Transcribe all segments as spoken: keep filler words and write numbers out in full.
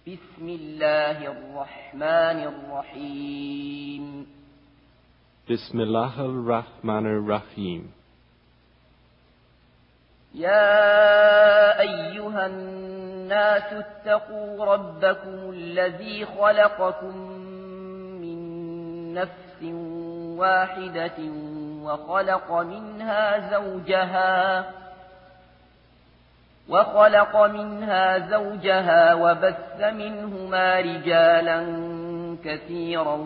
بسم الله الرحمن الرحيم بسم الله الرحمن الرحيم يا أيها الناس اتقوا ربكم الذي خلقكم من نفس واحدة وخلق منها زوجها وخلق منها زوجها وبث منهما رجالا كثيرا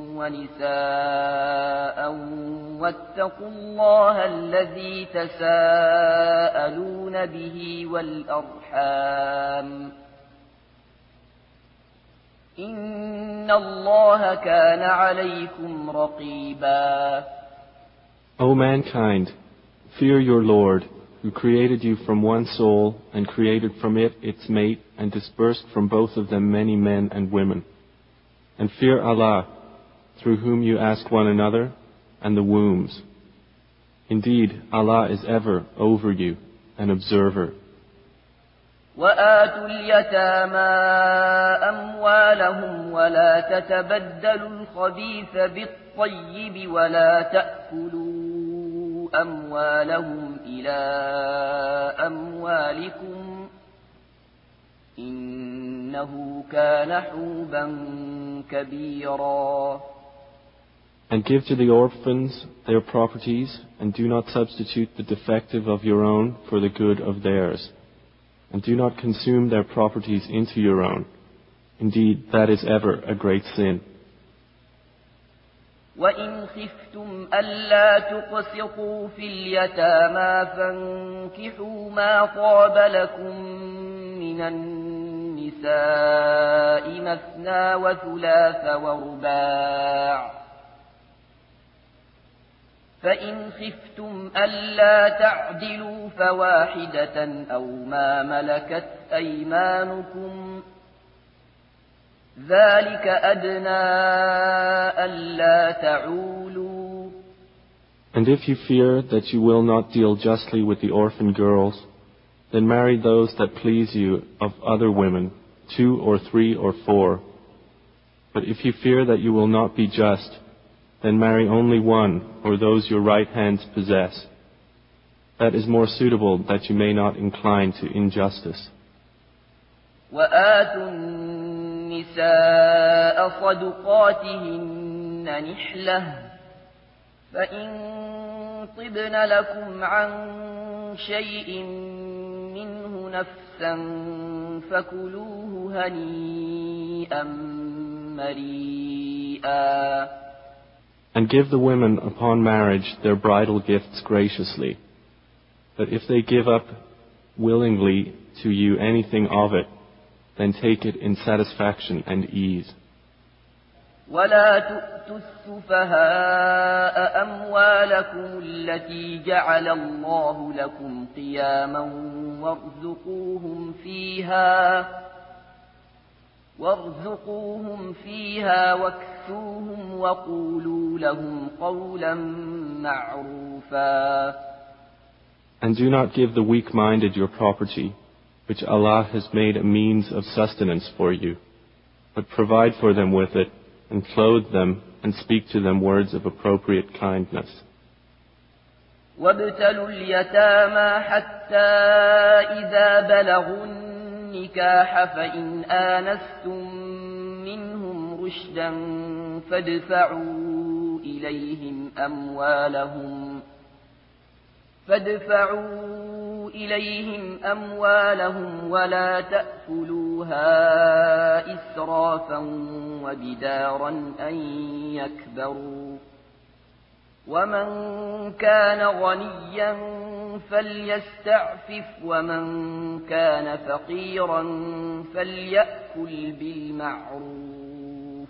ونساء واتقوا الله الذي تساءلون به والأرحام إن الله كان عليكم رقيبا. O mankind, fear your Lord, who created you from one soul and created from it its mate and dispersed from both of them many men and women. And fear Allah, through whom you ask one another, and the wombs. Indeed, Allah is ever over you, an observer. وآتوا اليتامى أموالهم ولا تتبدلوا الخبيث بالطيب ولا تأكلوا أموالهم إلى أموالكم إنه كان حوبا كبيرا. And give to the orphans their properties, and do not substitute the defective of your own for the good of theirs. And do not consume their properties into your own. Indeed, that is ever a great sin. وَإِنْ خِفْتُمْ أَلَّا تُقْسِطُوا فِي الْيَتَامَى فَانكِحُوا مَا طَابَ لَكُم مِّنَ النِّسَاءِ مَثْنَىٰ وَثُلَاثَ وَرُبَاعَ فَإِنْ خِفْتُمْ أَلَّا تَعْدِلُوا فَوَاحِدَةً أَوْ مَا مَلَكَتْ أَيْمَانُكُمْ ذَلِكَ أَدْنَىٰ أَلَّا تَعُولُوا. And if you fear that you will not deal justly with the orphan girls, then marry those that please you of other women, two or three or four. But if you fear that you will not be just, then marry only one or those your right hands possess. That is more suitable that you may not incline to injustice. وَآتُوا النِّسَاءَ صَدُقَاتِهِنَّ نِحْلَةً فَإِن طِبْنَ لَكُمْ عَن شَيْءٍ مِّنْهُ نَفْسًا فَكُلُوهُ هَنِيئًا مَّرِيئًا. And give the women upon marriage their bridal gifts graciously. But if they give up willingly to you anything of it, then take it in satisfaction and ease. ولا تؤتوا السفهاء أموالكم التي جعل الله لكم قياما وارزقوهم فيها وارزقوهم فيها واكسوهم وقولوا لهم قولا معروفا. And do not give the weak-minded your property, which Allah has made a means of sustenance for you, but provide for them with it, and clothe them, and speak to them words of appropriate kindness. وابتلوا اليتامى حتى إذا بلغوا النكاح فإن آنستم منهم رشدا فادفعوا إليهم أموالهم فادفعوا إليهم أموالهم ولا تأكلوها إسرافا وبدارا أن يكبروا ومن كان غنيا فليستعفف ومن كان فقيرا فليأكل بالمعروف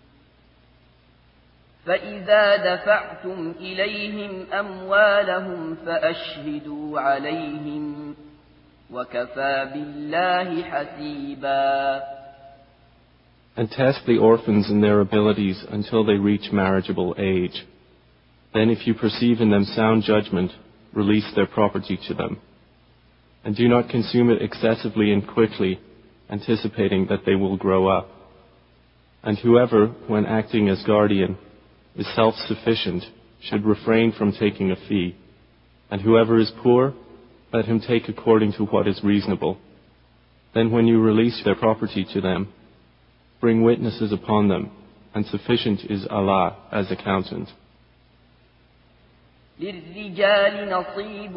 فإذا دفعتم إليهم أموالهم فأشهدوا عليهم وكفى بالله حسيبا. And test the orphans in their abilities until they reach marriageable age. Then if you perceive in them sound judgment, release their property to them. And do not consume it excessively and quickly, anticipating that they will grow up. And whoever, when acting as guardian, is self-sufficient, should refrain from taking a fee. And whoever is poor, let him take according to what is reasonable. Then when you release their property to them, bring witnesses upon them, and sufficient is Allah as accountant. للرجال نصيب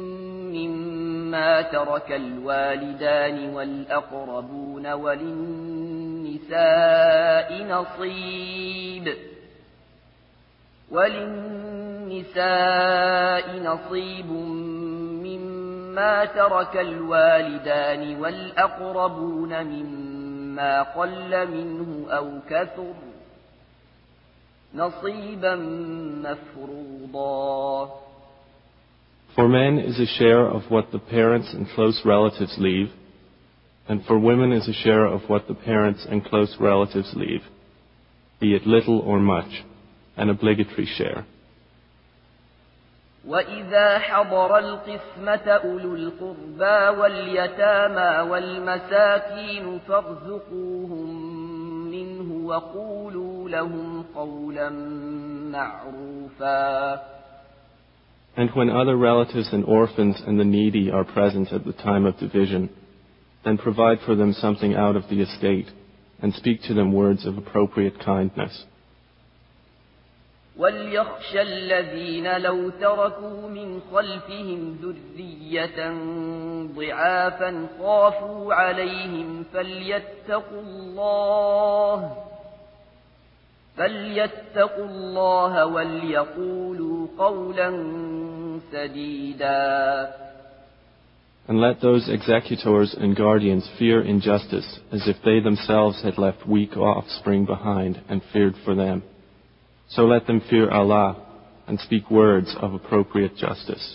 مما ترك الوالدان والأقربون وللنساء نصيب وللنساء نصيب مما ترك الوالدان والأقربون مما قل منه أو كثر نصيبا مفروضا. For men is a share of what the parents and close relatives leave, and for women is a share of what the parents and close relatives leave, be it little or much, an obligatory share. وَإِذَا حَضَرَ الْقِسْمَةَ أُولُو الْقُرْبَى وَالْيَتَامَى وَالْمَسَاكِينُ فَارْزُقُوهُم مِّنْهُ وَقُولُوا لَهُمْ قَوْلًا مَّعْرُوفًا. And when other relatives and orphans and the needy are present at the time of division, then provide for them something out of the estate, and speak to them words of appropriate kindness. وَلْيَخْشَ الَّذِينَ لَوْ تَرَكُوا مِنْ خَلْفِهِمْ ذُرِّيَّةً ضِعَافًا خَافُوا عَلَيْهِمْ فَلْيَتَّقُوا اللَّهَ فَلْيَتَّقُوا اللَّهَ وَلْيَقُولُوا قَوْلًا سَدِيدًا. And let those executors and guardians fear injustice as if they themselves had left weak offspring behind and feared for them. So let them fear Allah and speak words of appropriate justice.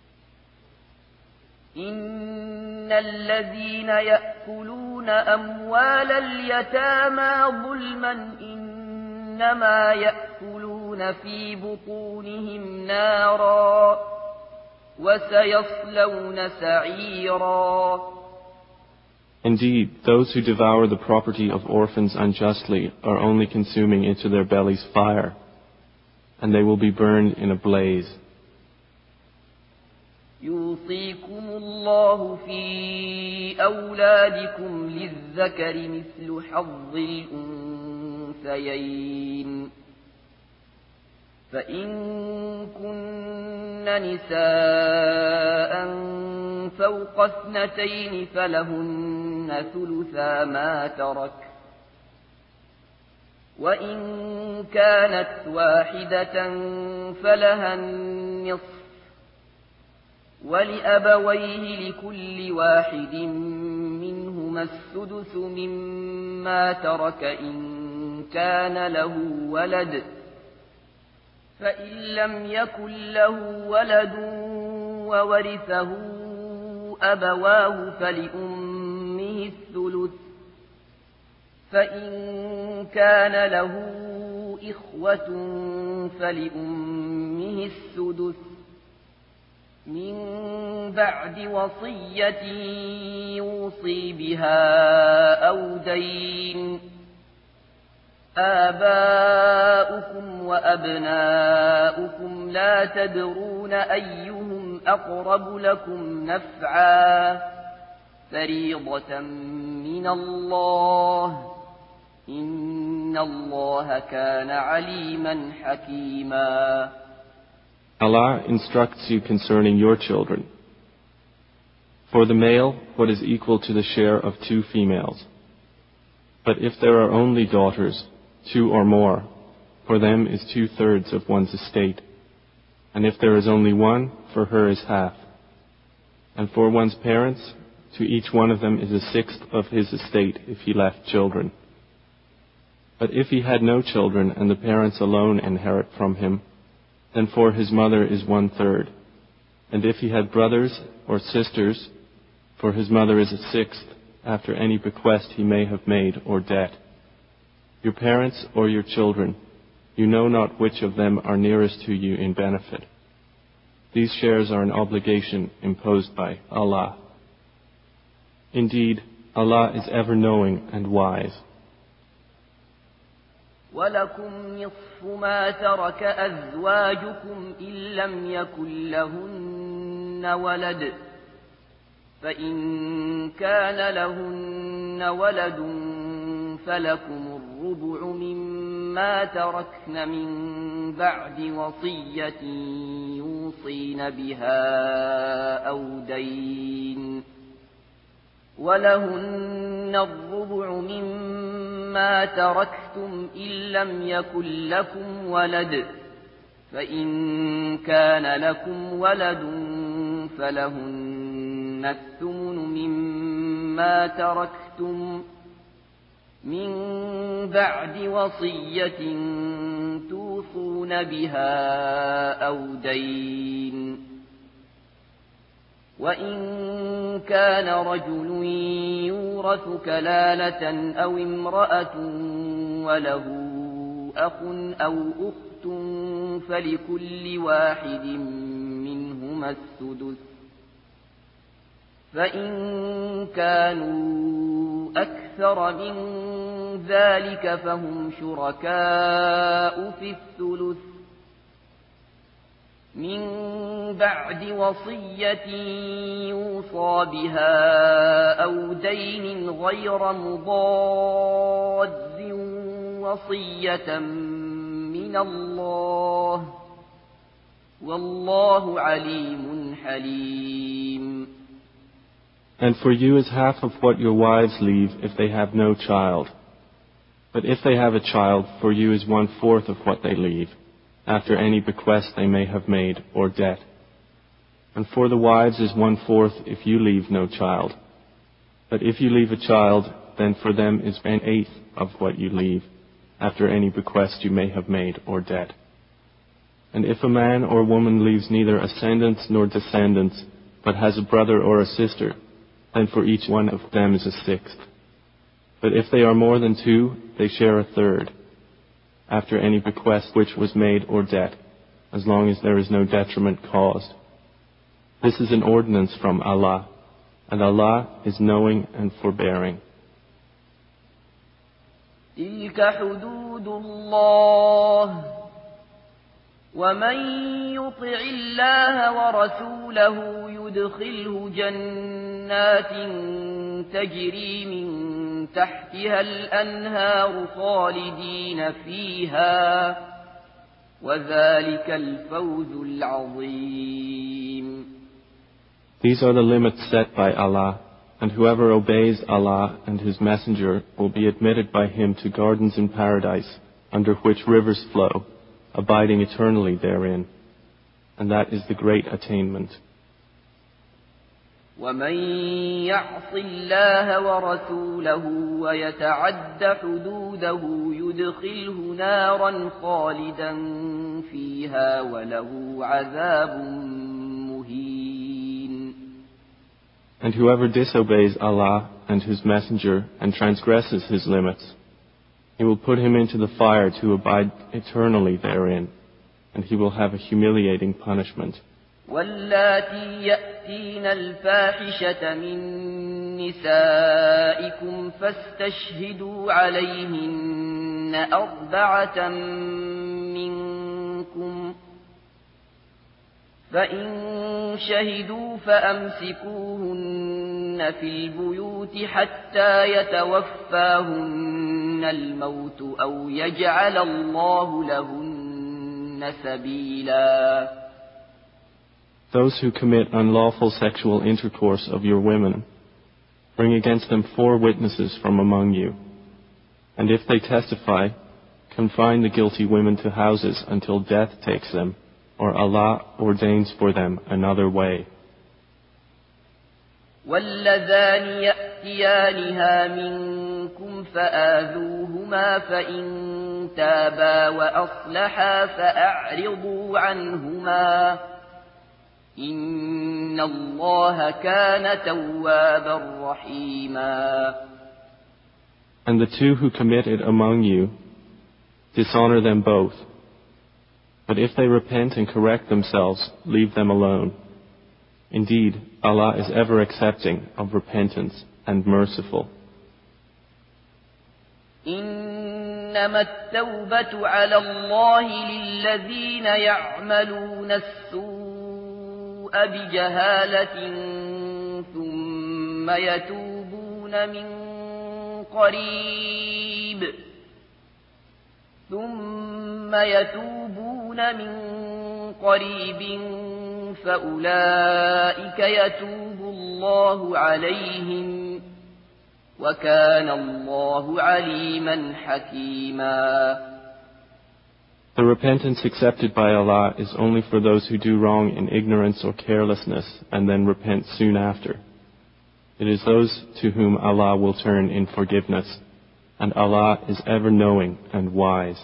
إن الذين يأكلون أموال اليتامى ظلما إنما يأكلون في بطونهم نارا وسيصلون سعيرا. Indeed, those who devour the property of orphans unjustly are only consuming into their bellies fire, and they will be burned in a blaze. يوصيكم الله في أولادكم للذكر مثل حظ الأنثيين فإن كن نساء فوق اثنتين فلهن ثلثا ما ترك وإن كانت واحدة فلها النصف ولأبويه لكل واحد منهما السدس مما ترك إن كان له ولد فإن لم يكن له ولد وورثه أبواه فلأمه الثلث فإن كان له إخوة فلأمه السدس من بعد وصية يوصي بها أو دين آباؤكم وأبناؤكم لا تدرون أيهم أقرب لكم نفعا فريضة من الله إن الله كان عليما حكيما. Allah instructs you concerning your children. For the male, what is equal to the share of two females. But if there are only daughters, two or more, for them is two-thirds of one's estate. And if there is only one, for her is half. And for one's parents, to each one of them is a sixth of his estate if he left children. But if he had no children and the parents alone inherit from him, then for his mother is one-third. And if he had brothers or sisters, for his mother is a sixth, after any bequest he may have made or debt. Your parents or your children, you know not which of them are nearest to you in benefit. These shares are an obligation imposed by Allah. Indeed, Allah is ever knowing and wise. ولكم نصف ما ترك أزواجكم إن لم يكن لهن ولد فإن كان لهن ولد فلكم الربع مما تركن من بعد وصية يوصين بها أو دين ولهن الربع مما تركتم إن لم يكن لكم ولد فإن كان لكم ولد فلهن الثمن مما تركتم من بعد وصية توصون بها أو دين وإن كان رجل يورث كلالة أو امرأة وله أخ أو أخت فلكل واحد منهما السدس فإن كانوا أكثر من ذلك فهم شركاء في الثلث من بعد وصية يوصى بها أو دين غير مضاد وصية من الله والله عليم حليم. And for you is half of what your wives leave if they have no child. But if they have a child, for you is one-fourth of what they leave, after any bequest they may have made, or debt. And for the wives is one-fourth if you leave no child. But if you leave a child, then for them is an eighth of what you leave, after any bequest you may have made, or debt. And if a man or woman leaves neither ascendants nor descendants, but has a brother or a sister, then for each one of them is a sixth. But if they are more than two, they share a third, after any bequest which was made or debt, as long as there is no detriment caused. This is an ordinance from Allah, and Allah is knowing and forbearing. تلك حدود الله ومن يطع الله ورسوله يدخله جنات تجري من تحتها الأنهار خالدين فيها وذلك الفوز العظيم. These are the limits set by Allah, and whoever obeys Allah and His Messenger will be admitted by Him to gardens in paradise, under which rivers flow, abiding eternally therein. And that is the great attainment. ومن يعص الله ورسوله ويتعد حدوده يدخله نارا خالدا فيها وله عذاب مهين. And whoever disobeys Allah and His Messenger and transgresses His limits, He will put him into the fire to abide eternally therein, and he will have a humiliating punishment. واللاتي يأتين الفاحشة من نسائكم فاستشهدوا عليهن أربعة منكم فإن شهدوا فأمسكوهن في البيوت حتى يتوفاهن الموت أو يجعل الله لهن سبيلا. Those who commit unlawful sexual intercourse of your women, bring against them four witnesses from among you. And if they testify, confine the guilty women to houses until death takes them, or Allah ordains for them another way. واللذان يأتيانها منكم فآذوهما فإن تابا وأصلحا فأعرضوا عنهما إن الله كان توابا رحيما. And the two who commit it among you, dishonor them both. But if they repent and correct themselves, leave them alone. Indeed, Allah is ever accepting of repentance and merciful. إنما التوبة على الله للذين يعملون السوء بجهالة ثم يتوبون من قريب ثم يتوبون من قريب فأولئك يتوب الله عليهم وكان الله عليما حكيما. The repentance accepted by Allah is only for those who do wrong in ignorance or carelessness and then repent soon after. It is those to whom Allah will turn in forgiveness, and Allah is ever knowing and wise.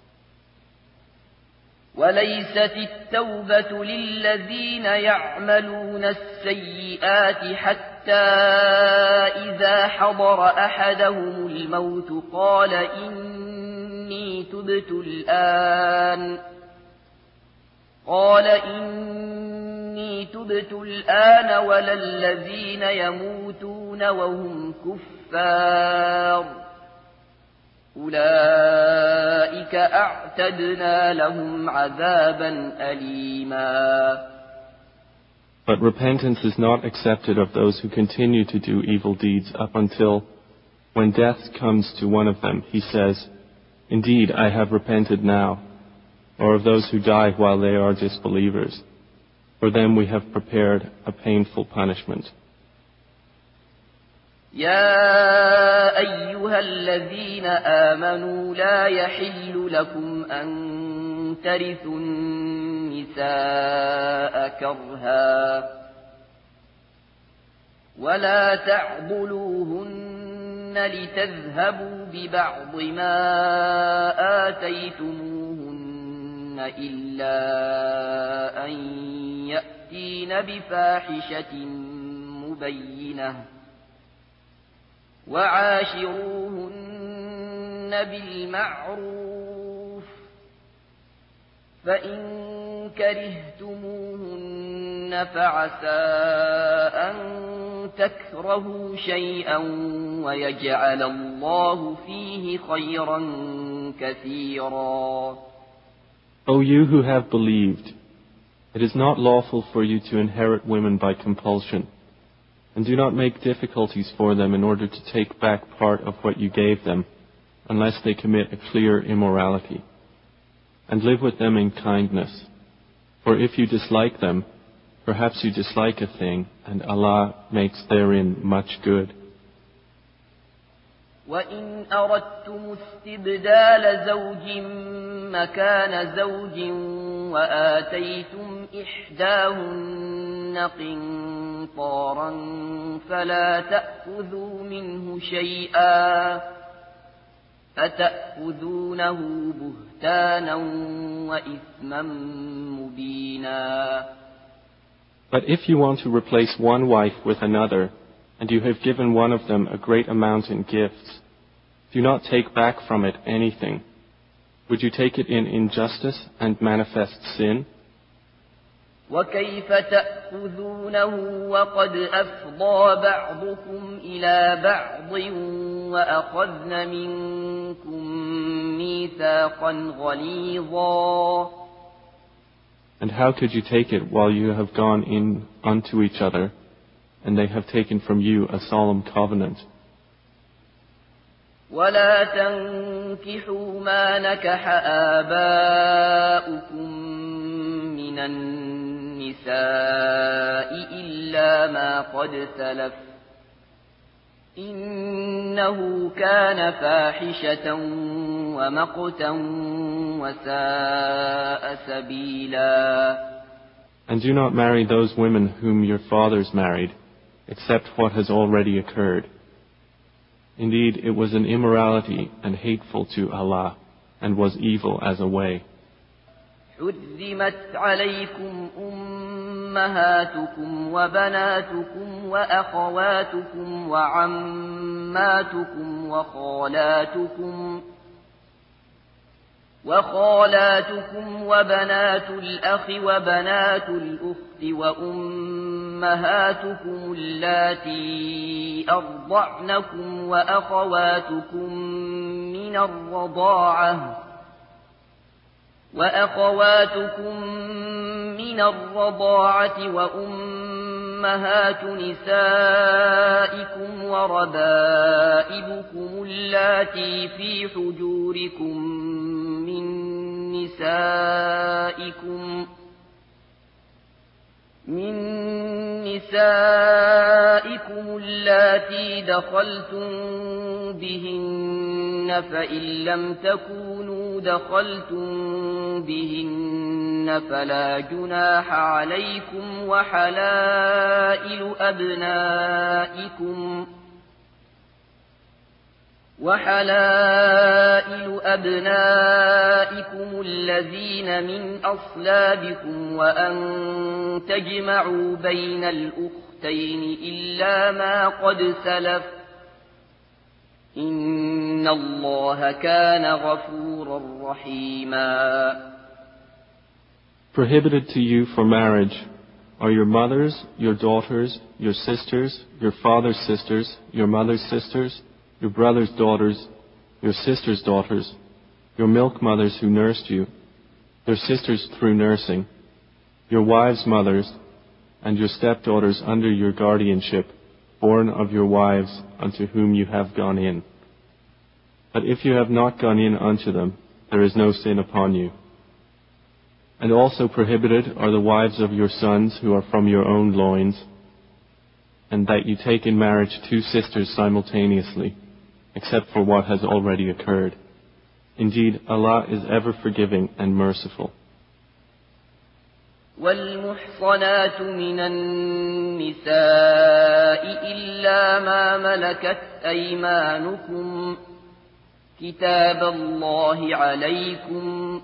وليست التوبة للذين يعملون السيئات حتى إذا حضر أحدهم الموت قال إني تبت الآن قال إني تبت الآن ولا الذين يموتون وهم كفار أولئك أعتدنا لهم عذابا أليما. But repentance is not accepted of those who continue to do evil deeds up until, when death comes to one of them, he says, "Indeed, I have repented now," or of those who die while they are disbelievers. For them we have prepared a painful punishment. يا أيها الذين آمنوا لا يحل لكم أن ترثوا النساء كرها ولا تعضلوهن لتذهبوا ببعض ما آتيتموهن إلا أن يأتين بفاحشة مبينة وعاشروهن بالمعروف فإن كرهتموهن فعسى أن تكرهوا شيئا ويجعل الله فيه خيرا كثيرا. O you who have believed, it is not lawful for you to inherit women by compulsion. And do not make difficulties for them in order to take back part of what you gave them, unless they commit a clear immorality. And live with them in kindness. For if you dislike them, perhaps you dislike a thing, and Allah makes therein much good. وَإِنْ أَرَدْتُمُ اسْتِبْدَالَ زَوْجٍ مَكَانَ زَوْجٍ وَآتَيْتُمْ إِحْدَاهُنَّ قِنطَارًا فَلَا تَأْخُذُوا مِنْهُ شَيْئًا أَتَأْخُذُونَهُ بُهْتَانًا وَإِثْمًا مُبِينًا. But if you want to replace one wife with another, and you have given one of them a great amount in gifts, do not take back from it anything. Would you take it in injustice and manifest sin? وَكَيْفَ تَأْخُذُونَهُ وَقَدْ أَفْضَىٰ بَعْضُكُمْ إِلَىٰ بَعْضٍ وَأَخَذْنَ مِنكُم مِّيثَاقًا غَلِيظًا. And how could you take it while you have gone in unto each other, and they have taken from you a solemn covenant? ولا تنكحوا ما نكح آباؤكم من النساء إلا ما قد سلف إنه كان فاحشة ومقتا وساء سبيلا. And do not marry those women whom your fathers married, except what has already occurred. Indeed, it was an immorality and hateful to Allah, and was evil as a way. حرمت عليكم أمهاتكم وبناتكم وأخواتكم وعماتكم وخالاتكم وخالاتكم وبنات الأخ وبنات الأخت وأمهاتكم أمهاتكم اللاتي أرضعنكم وأخواتكم من الرضاعة وأخواتكم من الرضاعة وأمهات نسائكم وربائبكم اللاتي في حجوركم من نسائكم من نسائكم اللاتي دخلتم بهن فإن لم تكونوا دخلتم بهن فلا جناح عليكم وحلائل أبنائكم وحلائل أبنائكم الذين من أصلابكم وأن تجمعوا بين الأختين إلا ما قد سلف إن الله كان غفورا رحيما. Prohibited to you for marriage are your mothers, your daughters, your sisters, your father's sisters, your mother's sisters, your brother's daughters, your sister's daughters, your milk mothers who nursed you, your sisters through nursing, your wives' mothers, and your stepdaughters under your guardianship, born of your wives unto whom you have gone in. But if you have not gone in unto them, there is no sin upon you. And also prohibited are the wives of your sons who are from your own loins, and that you take in marriage two sisters simultaneously, except for what has already occurred. Indeed, Allah is ever forgiving and merciful. والمحصنات من النساء إلا ما ملكت أيمانكم كتاب الله عليكم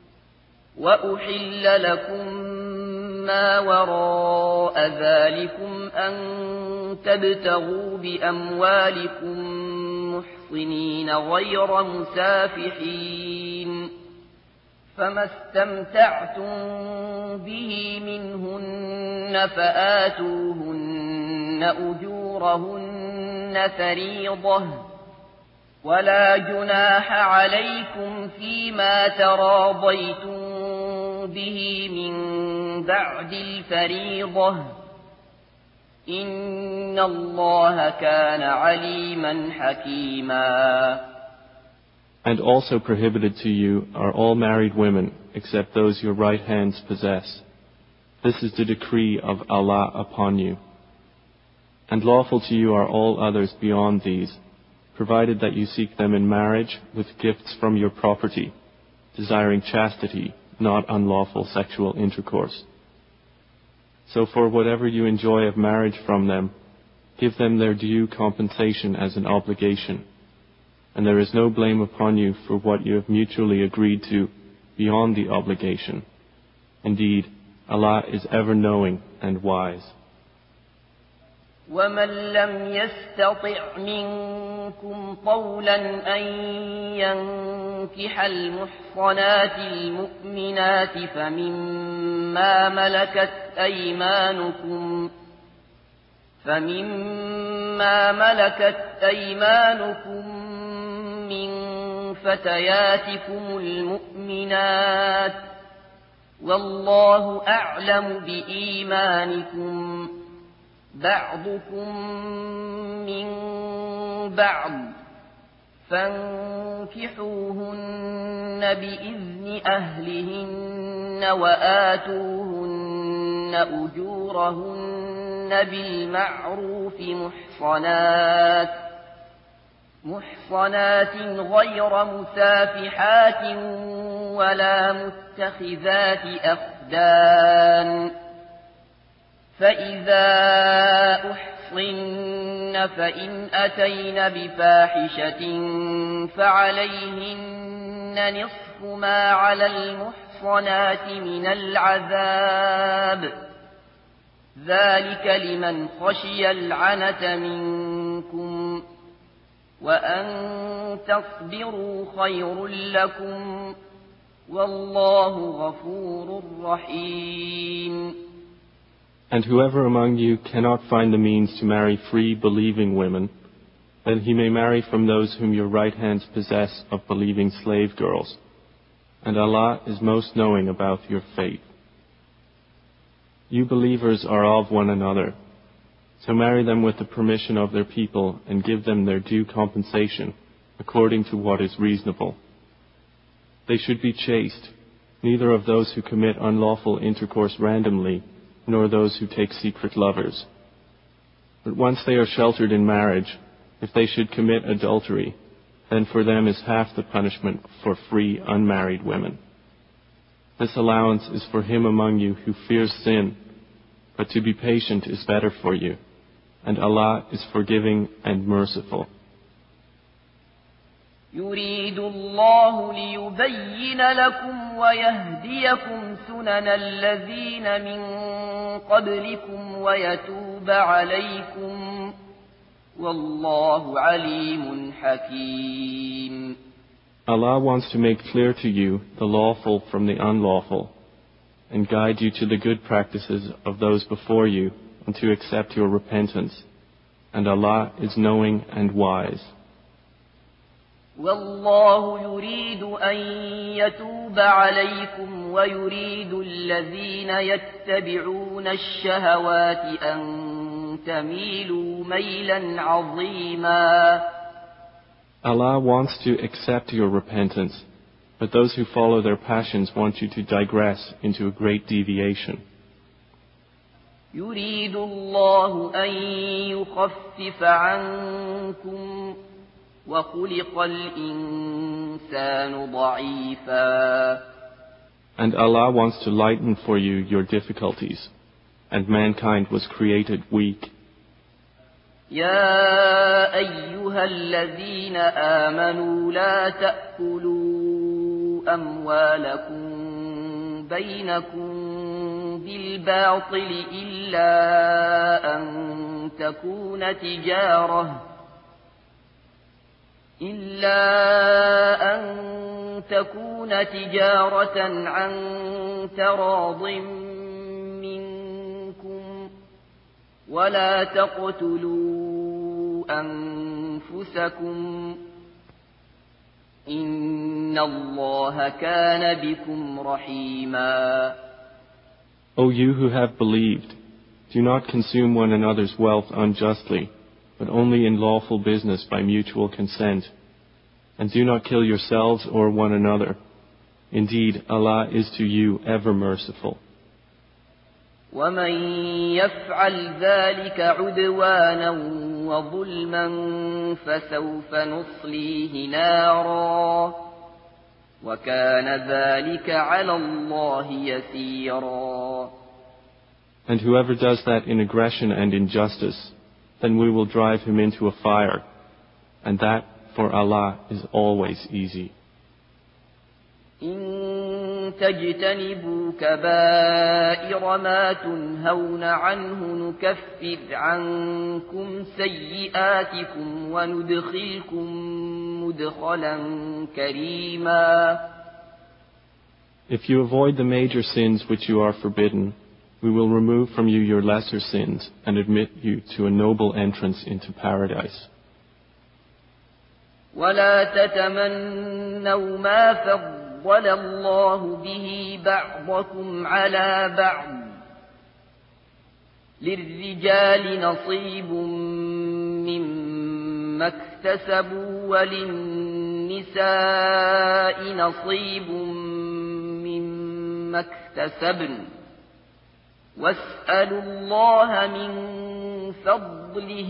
وأحل لكم ما وراء ذلكم أن تبتغوا بأموالكم محصنين غير مسافحين فما استمتعتم به منهن فآتوهن أجورهن فريضة ولا جناح عليكم فيما تراضيتم به من بعد الفريضة إن الله كان عليما حكيما. And also prohibited to you are all married women, except those your right hands possess. This is the decree of Allah upon you. And lawful to you are all others beyond these, provided that you seek them in marriage with gifts from your property, desiring chastity, not unlawful sexual intercourse. So for whatever you enjoy of marriage from them, give them their due compensation as an obligation. And there is no blame upon you for what you have mutually agreed to beyond the obligation. Indeed, Allah is ever knowing and wise. ومن لم يستطع منكم طولا أن ينكح المحصنات المؤمنات فمما ملكت أيمانكم فمما ملكت أيمانكم من فتياتكم المؤمنات والله أعلم بإيمانكم بعضكم من بعض فانكحوهن بإذن أهلهن وآتوهن أجورهن بالمعروف محصنات محصنات غير مسافحات ولا متخذات أخدان فإذا أحصن فإن أتين بفاحشة فعليهن نصف ما على المحصنات من العذاب ذلك لمن خشي العنة منكم وأن تصبروا خير لكم والله غفور رحيم. And whoever among you cannot find the means to marry free, believing women, then he may marry from those whom your right hands possess of believing slave girls. And Allah is most knowing about your faith. You believers are of one another, so marry them with the permission of their people and give them their due compensation according to what is reasonable. They should be chaste, neither of those who commit unlawful intercourse randomly, nor those who take secret lovers. But once they are sheltered in marriage, if they should commit adultery, then for them is half the punishment for free unmarried women. This allowance is for him among you who fears sin, but to be patient is better for you, and Allah is forgiving and merciful. يريد الله ليبين لكم ويهديكم سنن الذين من قبلكم ويتوب عليكم والله عليم حكيم. Allah wants to make clear to you the lawful from the unlawful and guide you to the good practices of those before you and to accept your repentance. And Allah is knowing and wise. والله يريد أن يتوب عليكم ويريد الذين يتبعون الشهوات أن تميلوا ميلا عظيما. Allah wants to accept your repentance, but those who follow their passions want you to digress into a great deviation. يريد الله أن يخفف عنكم وخلق الإنسان ضعيفا. And Allah wants to lighten for you your difficulties, and mankind was created weak. يا أيها الذين آمنوا لا تأكلوا أموالكم بينكم بالباطل إلا أن تكون تجارة إلا أن تكون تجارة عن تراض منكم ولا تقتلوا أنفسكم إن الله كان بكم رحيما. O you who have believed, do not consume one another's wealth unjustly, but only in lawful business by mutual consent. And do not kill yourselves or one another. Indeed, Allah is to you ever merciful. ومن يفعل ذلك عدوانا وظلما فسوف نصليه نارا وكان ذلك على الله يسيرا. And whoever does that in aggression and injustice, then we will drive him into a fire, and that for Allah is always easy. إن تجتنبوا كبائر ما تنهون عنه نكفر عنكم سيئاتكم وندخلكم مدخلا كريما. If you avoid the major sins which you are forbidden, we will remove from you your lesser sins and admit you to a noble entrance into paradise. ولا تتمنوا ما فضل الله به بعضكم على بعض للرجال نصيب مما اكتسبوا وللنساء نصيب مما اكتسبن واسألوا الله من فضله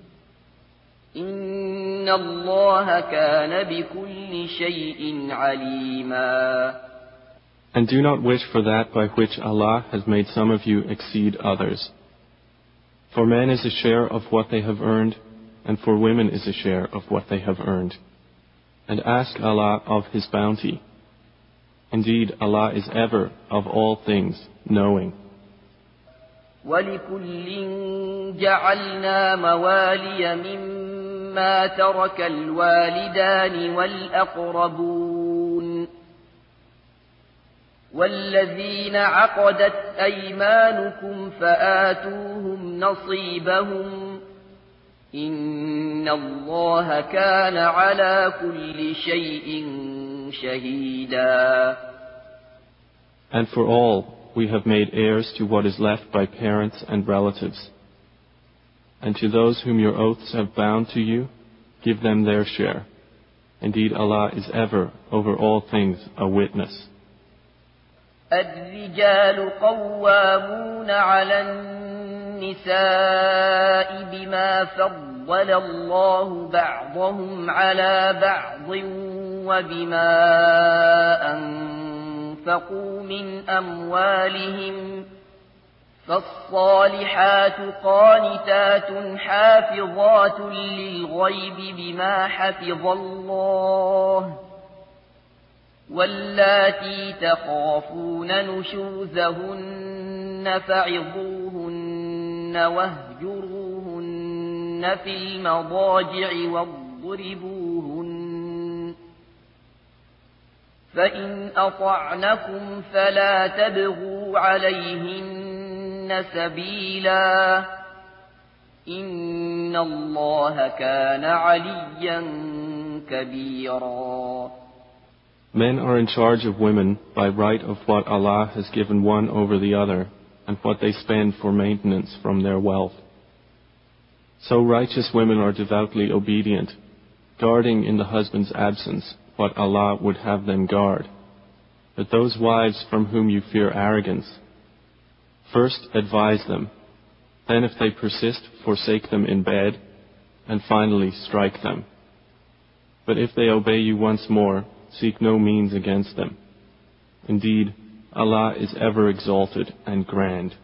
إن الله كان بكل شيء عليما. And do not wish for that by which Allah has made some of you exceed others. For men is a share of what they have earned, and for women is a share of what they have earned. And ask Allah of His bounty. Indeed, Allah is ever, of all things, knowing. وَلِكُلٍّ جَعَلْنَا مَوَالِيَ مِمَّا تَرَكَ الْوَالِدَانِ وَالْأَقْرَبُونَ والذين عقدت أيمانكم فآتوهم نصيبهم إن الله كان على كل شيء شهيدا. And for all, we have made heirs to what is left by parents and relatives. And to those whom your oaths have bound to you, give them their share. Indeed, Allah is ever, over all things, a witness. الرجال قوامون على النساء بما فضل الله بعضهم على بعض وبما أنفقوا من أموالهم فالصالحات قانتات حافظات للغيب بما حفظ الله واللاتي تخافون نشوزهن فعظوهن واهجروهن في المضاجع واضربوهن فإن أطعنكم فلا تبغوا عليهن سبيلا إن الله كان عليا كبيرا. Men are in charge of women by right of what Allah has given one over the other and what they spend for maintenance from their wealth. So righteous women are devoutly obedient, guarding in the husband's absence what Allah would have them guard. But those wives from whom you fear arrogance, first advise them, then if they persist, forsake them in bed, and finally strike them. But if they obey you once more, seek no means against them. Indeed, Allah is ever exalted and grand.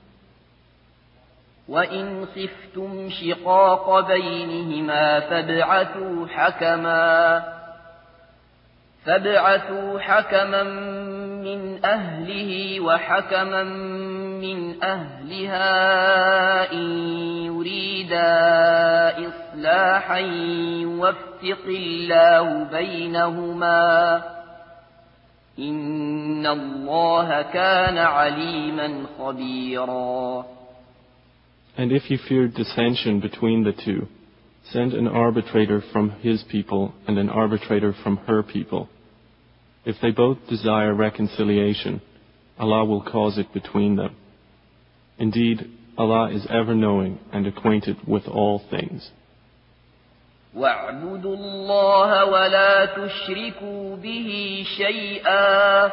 وَإِنْ خِفْتُمْ شِقَاقَ بَيْنِهِمَا فَابْعَثُوا حَكَمًا فَابْعَثُوا حَكَمًا مِنْ أَهْلِهِ وَحَكَمًا مِنْ أَهْلِهَا إِنْ يُرِيدَا إِصْلَاحًا يُوَفِّقِ اللَّهُ بَيْنَهُمَا إِنَّ اللَّهَ كَانَ عَلِيمًا خَبِيرًا. And if you fear dissension between the two, send an arbitrator from his people and an arbitrator from her people. If they both desire reconciliation, Allah will cause it between them. Indeed, Allah is ever knowing and acquainted with all things. وَاعْبُدُوا اللَّهَ وَلَا تُشْرِكُوا بِهِ شَيْئًا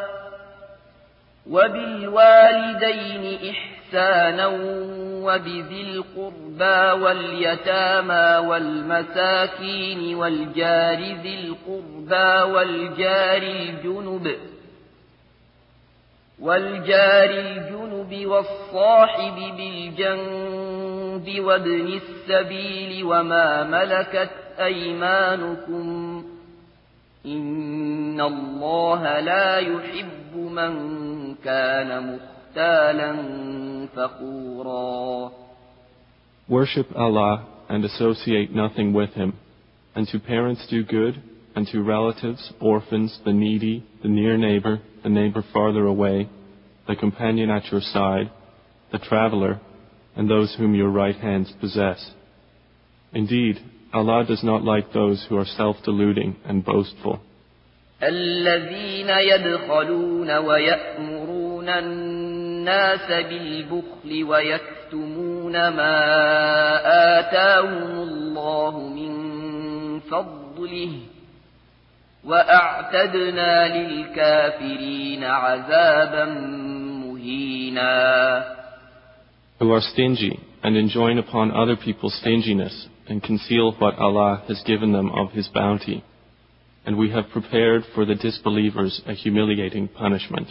وَبِالْوَالِدَيْنِ إِحْسَانًا وَبِذِي الْقُرْبَى وَالْيَتَامَى وَالْمَسَاكِينِ وَالْجَارِ ذِي الْقُرْبَى وَالْجَارِ الْجُنُبِ وَالْجَارِ الْجُنُبِ وَالصَّاحِبِ بِالْجَنبِ وَابْنِ السَّبِيلِ وَمَا مَلَكَتْ أَيْمَانُكُمْ إِنَّ اللَّهَ لَا يُحِبُّ مَنْ كَانَ مُخْتَالًا فَخُورًا. Worship Allah and associate nothing with Him, and to parents do good, and to relatives, orphans, the needy, the near neighbor, the neighbor farther away, the companion at your side, the traveler, and those whom your right hands possess. Indeed, Allah does not like those who are self-deluding and boastful. الذين يبخلون ويأمرون الناس بالبخل ويكتمون ما آتاهم الله من فضله وأعتدنا للكافرين عذابا مهينا. Who are stingy and enjoin upon other people's stinginess and conceal what Allah has given them of His bounty. And we have prepared for the disbelievers a humiliating punishment.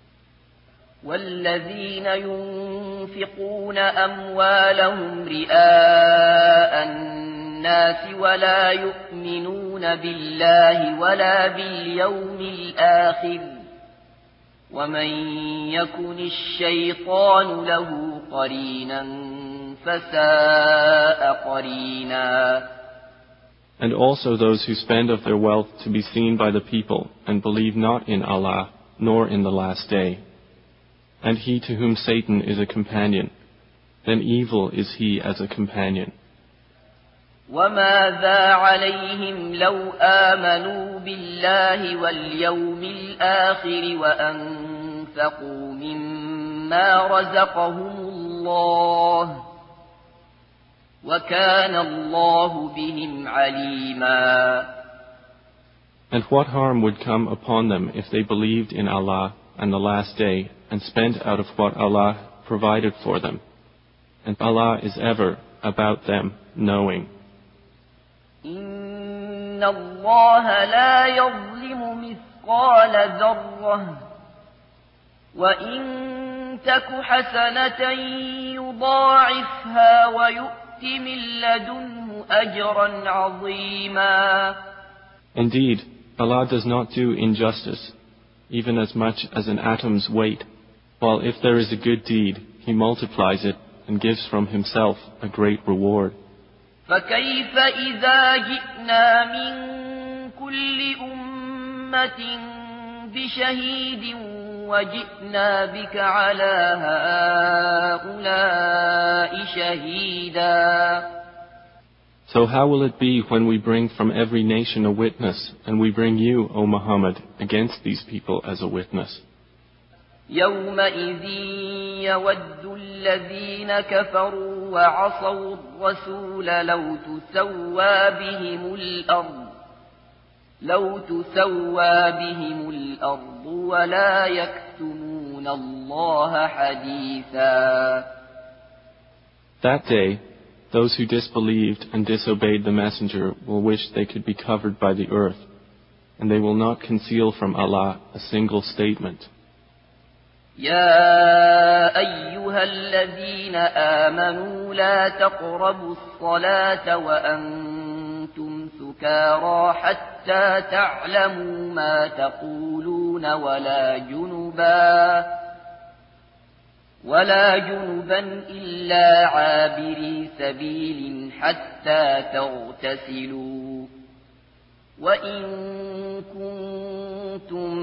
والذين ينفقون أموالهم رئاء الناس ولا يؤمنون بالله ولا باليوم الآخر ومن يكن الشيطان له قرينا فساء قرينا. And also those who spend of their wealth to be seen by the people and believe not in Allah nor in the last day, And he to whom Satan is a companion, then evil is he as a companion. وماذا عليهم لو آمنوا بالله واليوم الآخر وأنفقوا مما رزقهم الله وكان الله بهم عليما. And what harm would come upon them if they believed in Allah and the last day and spent out of what Allah provided for them? And Allah is ever about them knowing. إن الله لا يظلم مثقال ذرة وإن تك حسنة يضاعفها ويؤت من لدنه أجرا عظيما. Indeed, Allah does not do injustice, even as much as an atom's weight, while if there is a good deed, He multiplies it and gives from Himself a great reward. فكيف إذا جئنا من كل أمة بشهيد وجئنا بك على هؤلاء شهيدا. So how will it be when we bring from every nation a witness, and we bring you, O Muhammad, against these people as a witness? يومئذ يود الذين كفروا وعصوا الرسول لو تسوى بهم الأرض لو تسوى بهم الأرض ولا يكتمون الله حديثا. That day, those who disbelieved and disobeyed the Messenger will wish they could be covered by the earth, and they will not conceal from Allah a single statement. يا أيها الذين آمنوا لا تقربوا الصلاة وأنتم سكارى حتى تعلموا ما تقولون ولا جنبا ولا جنبا إلا عابري سبيل حتى تغتسلوا وإن كنتم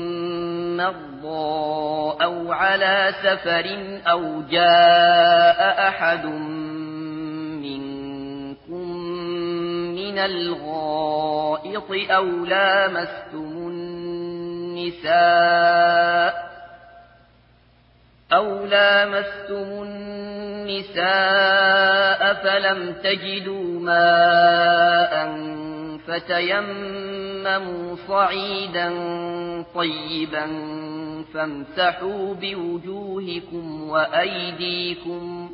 مرضى أو على سفر أو جاء أحد منكم من الغائط أو لامستم النساء أو لامستم النساء فلم تجدوا ماء فتيمموا صعيدا طيبا فامسحوا بوجوهكم وأيديكم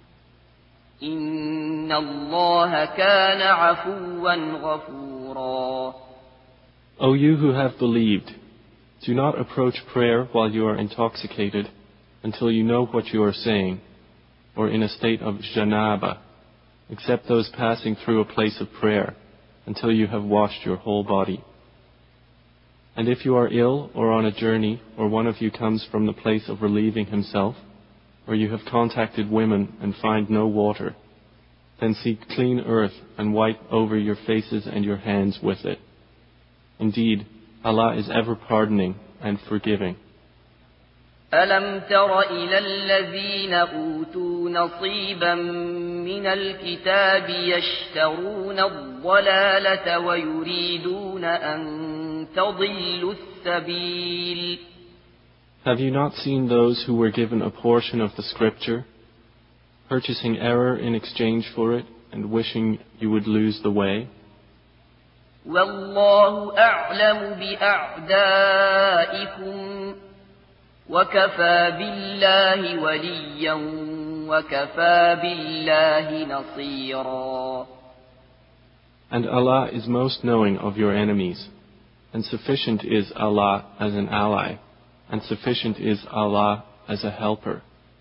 إن الله كان عفوا غفورا. O you who have believed, do not approach prayer while you are intoxicated until you know what you are saying, or in a state of janaba, except those passing through a place of prayer, until you have washed your whole body. And if you are ill or on a journey, or one of you comes from the place of relieving himself, or you have contacted women and find no water, then seek clean earth and wipe over your faces and your hands with it. Indeed, Allah is ever pardoning and forgiving. ألم تر إلى الذين أوتوا نصيبا من الكتاب يشترون الضلالة ويريدون أن تضلوا السبيل. Have you not seen those who were given a portion of the scripture, purchasing error in exchange for it and wishing you would lose the way? والله أعلم بأعدائكم وكفى بالله وليا وكفى بالله نصيرا. And Allah is most knowing of your enemies, and sufficient is Allah as an ally, and sufficient is Allah as a helper.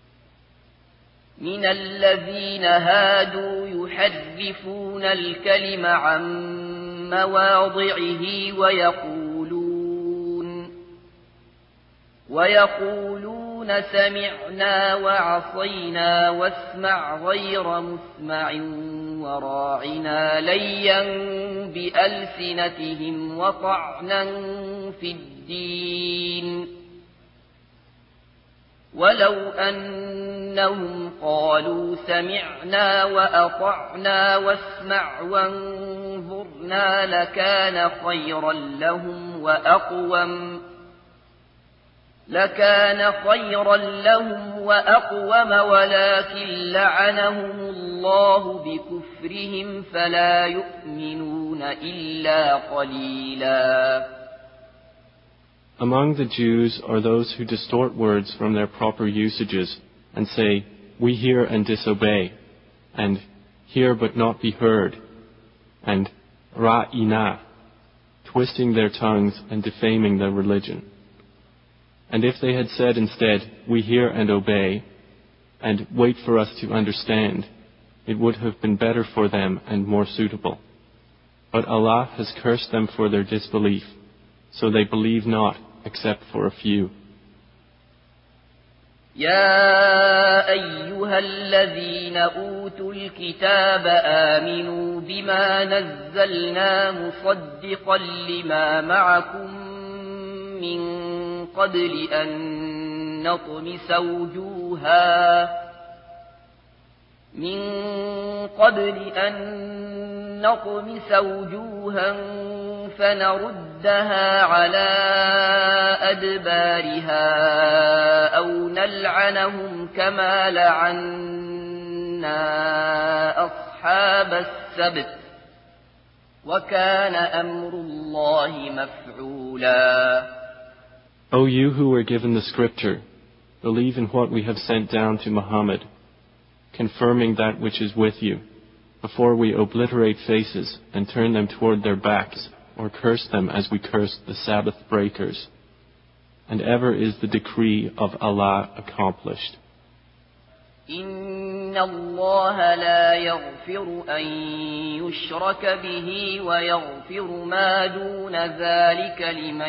من الذين هادوا يحرفون الكلم عن مواضعه ويقولون ويقولون سمعنا وعصينا واسمع غير مسمع وراعنا ليا بألسنتهم وطعنا في الدين ولو أنهم قالوا سمعنا وأطعنا واسمع وانظرنا لكان خيرا لهم وأقوم لكان خيرا لهم وأقوم ولكن لعنهم الله بكفرهم فلا يؤمنون إلا قليلا. Among the Jews are those who distort words from their proper usages and say, we hear and disobey, and hear but not be heard, and ra'ina, twisting their tongues and defaming their religion. And if they had said instead, we hear and obey, and wait for us to understand, it would have been better for them and more suitable. But Allah has cursed them for their disbelief, so they believe not, except for a few. يا أيها الذين أوتوا الكتاب آمنوا بما نزلنا مصدقا لما معكم من قبل أن نطمس وجوها من قبل أن نطمس وجوها فنردها على أدبارها أو نلعنهم كما لعنا أصحاب السبت وكان أمر الله مفعولا. O you who were given the scripture, believe in what we have sent down to Muhammad, confirming that which is with you, before we obliterate faces and turn them toward their backs, or curse them as we cursed the Sabbath breakers. And ever is the decree of Allah accomplished. إن الله لا يغفر أن يشرك به ويغفر ما دون ذلك لمن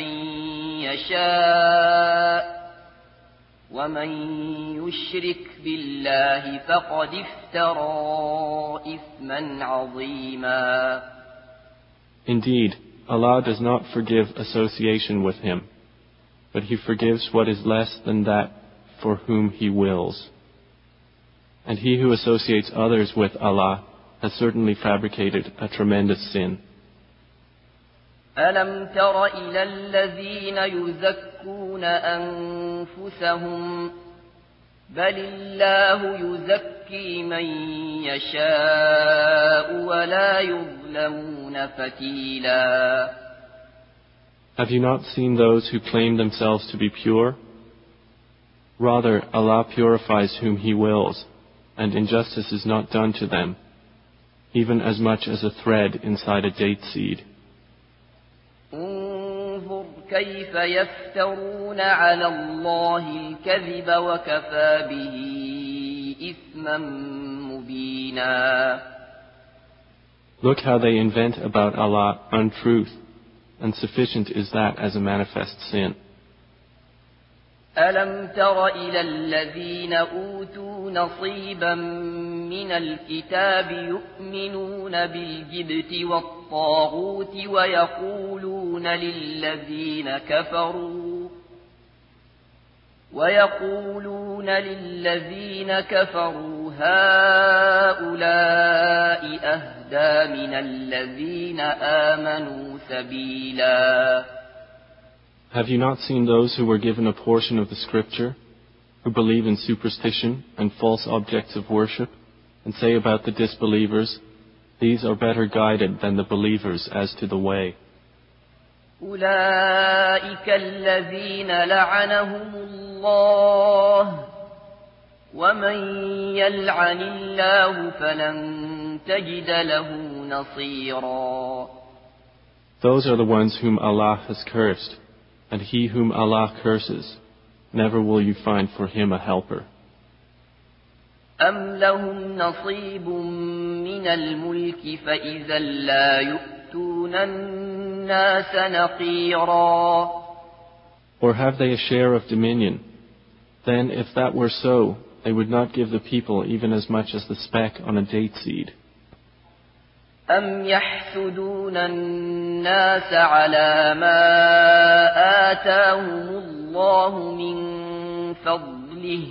يشاء ومن يشرك بالله فقد افترى إثما عظيما. Indeed, Allah does not forgive association with Him, but He forgives what is less than that for whom He wills. And he who associates others with Allah has certainly fabricated a tremendous sin. ألم تر إلى الذين يزكون أنفسهم بل الله يزكي من يشاء ولا يظلمون فتيلا. Have you not seen those who claim themselves to be pure? Rather, Allah purifies whom He wills, and injustice is not done to them, even as much as a thread inside a date seed. انظر كيف يفترون على الله الكذب وكفى به إثما مبينا. Look how they invent about Allah untruth, and sufficient is that as a manifest sin. ألم تر إلى الذين أوتوا نصيبا من الكتاب يؤمنون بالجبت والطاغوت ويقولون للذين كفروا ويقولون للذين كفروا هؤلاء أهدى من الذين آمنوا سبيلا. Have you not seen those who were given a portion of the scripture, who believe in superstition and false objects of worship, and say about the disbelievers, these are better guided than the believers as to the way? أولئك الذين لعنهم الله ومن يلعن الله فلن تجد له نصيرا. Those are the ones whom Allah has cursed, and he whom Allah curses, never will you find for him a helper. أم لهم نصيب من الملك فإذا لا يؤتون الناس نقيرا. Or have they a share of dominion? Then if that were so, they would not give the people even as much as the speck on a date seed. أم يحسدون الناس على ما آتاهم الله من فضله مثله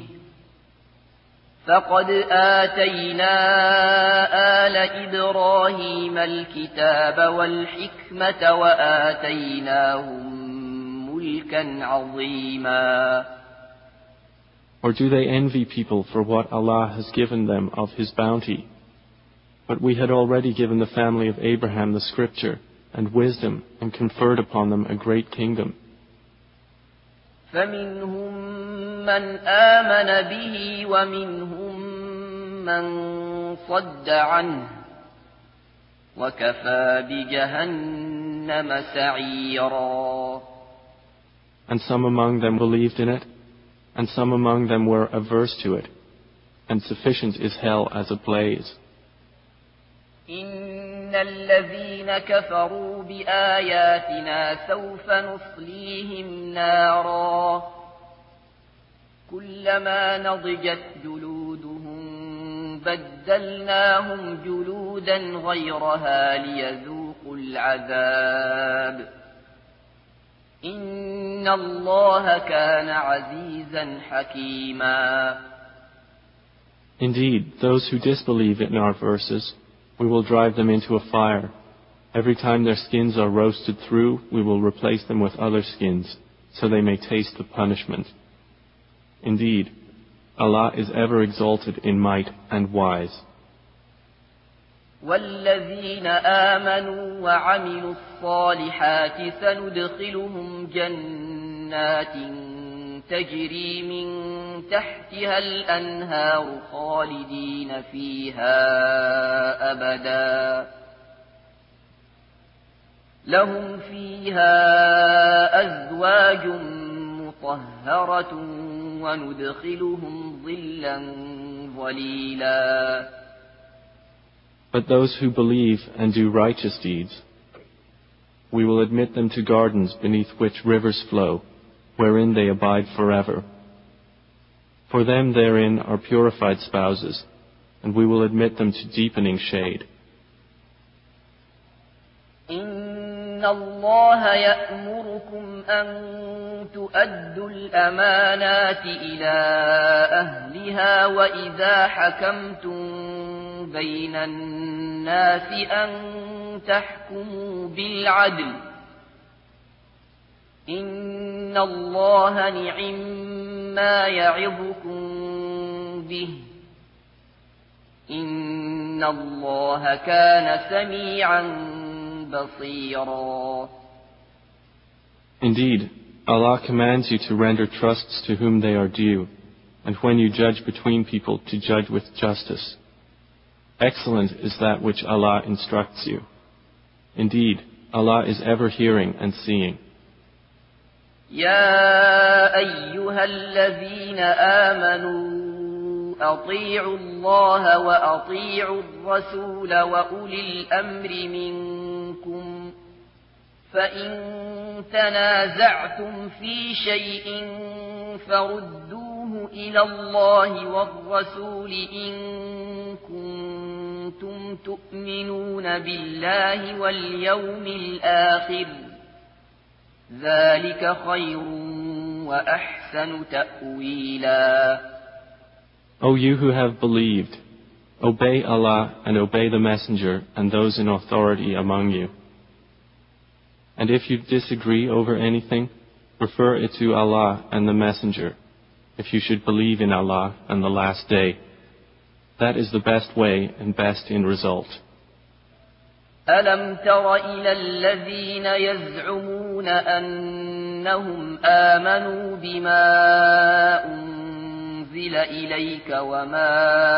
فقد آتينا آل إبراهيم الكتاب والحكمة وآتيناهم ملكا عظيما. Or do they envy people for what Allah has given them of His bounty? But we had already given the family of Abraham the scripture and wisdom and conferred upon them a great kingdom. فمنهم من آمن به ومنهم من صد عنه وكفى بجهنم سعيرا. And some among them believed in it, and some among them were averse to it, and sufficient is hell as a blaze. إن الذين كفروا بآياتنا سوف نصليهم نارا كلما نضجت جلودهم بدلناهم جلودا غيرها ليذوقوا العذاب إن الله كان عزيزا حكيما. Indeed, those who disbelieve in our verses, we will drive them into a fire. Every time their skins are roasted through, we will replace them with other skins, so they may taste the punishment. Indeed, Allah is ever exalted in might and wise. والذين آمنوا وعملوا الصالحات سندخلهم جنات تجري من تحتها الأنهار خالدين فيها أبدا لهم فيها أزواج مطهرة وندخلهم ظلا ظليلا. But those who believe and do righteous deeds, we will admit them to gardens beneath which rivers flow, wherein they abide forever. For them therein are purified spouses, and we will admit them to deepening shade. إن الله يأمركم أن تؤدوا الأمانات إلى أهلها وإذا حكمتم بين الناس أن تحكموا بالعدل إن الله نعم ما يعظكم به إن الله كان سميعا بصيرا. Indeed, Allah commands you to render trusts to whom they are due, and when you judge between people to judge with justice. Excellent is that which Allah instructs you. Indeed, Allah is ever hearing and seeing. يا أيها الذين آمنوا أطيعوا الله وأطيعوا الرسول وأولي الأمر منكم فإن تنازعتم في شيء فردوه إلى الله والرسول إن كنتم تؤمنون بالله واليوم الآخر ذلك خير وأحسن تأويلا. O you who have believed, obey Allah and obey the Messenger and those in authority among you. And if you disagree over anything, refer it to Allah and the Messenger, if you should believe in Allah and the last day. That is the best way and best in result. ألم تر إلى الذين يزعمون أنهم آمنوا بما أنزل إليك وما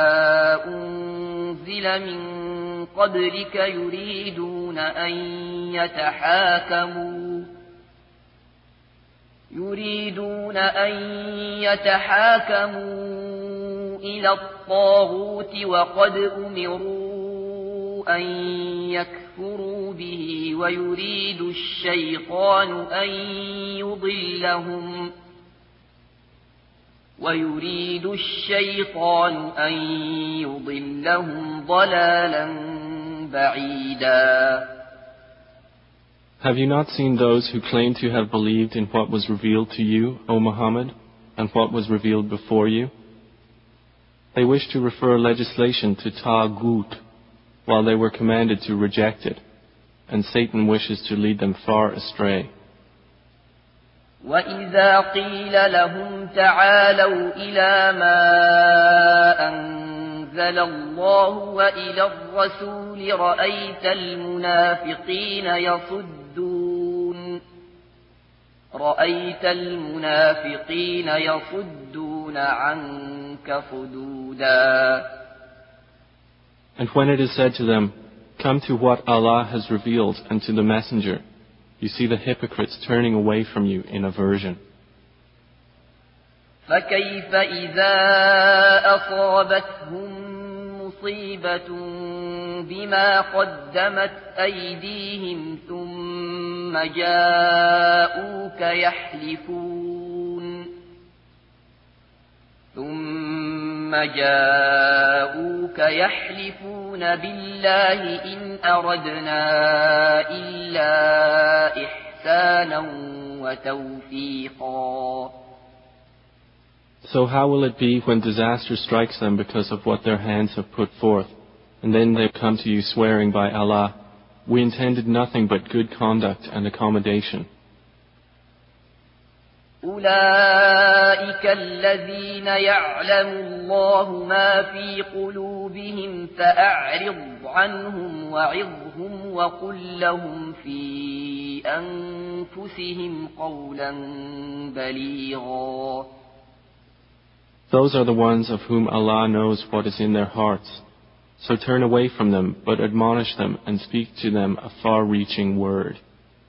أنزل من قبلك يريدون أن يتحاكموا يريدون أن يتحاكموا إلى الطاغوت وقد أمروا أن يكفروا به ويريد الشيطان أن يضلهم ويريد الشيطان أن يضلهم ضلالا بعيدا. Have you not seen those who claim to have believed in what was revealed to you, O Muhammad, and what was revealed before you? They wish to refer legislation to Taghut, while they were commanded to reject it, and Satan wishes to lead them far astray. وَإِذَا قِيلَ لَهُمْ تَعَالَوْا إِلَى مَا أَنزَلَ اللَّهُ وَإِلَى الرَّسُولِ رَأَيْتَ الْمُنَافِقِينَ يَصُدُّونَ رَأَيْتَ الْمُنَافِقِينَ يَصُدُّونَ عَنكَ صُدُودًا. And when it is said to them, "Come to what Allah has revealed and to the Messenger," you see the hypocrites turning away from you in aversion. فَكَيْفَ إِذَا أَصَابَتْهُم مُّصِيبَةٌ بِمَا قَدَّمَتْ أَيْدِيهِمْ ثُمَّ جَاءُوكَ يَحْلِفُونَ ثُمَّ جَاءُوكَ يَحْلِفُونَ بِاللَّهِ إِنْ أَرَدْنَا إِلَّا إِحْسَانًا وَتَوْفِيقًا. So how will it be when disaster strikes them because of what their hands have put forth, and then they come to you swearing by Allah, "We intended nothing but good conduct and accommodation." أولئك الذين يعلم الله ما في قلوبهم فأعرض عنهم وعظهم وقل لهم في أنفسهم قولا بليغا. Those are the ones of whom Allah knows what is in their hearts. So turn away from them, but admonish them and speak to them a far-reaching word.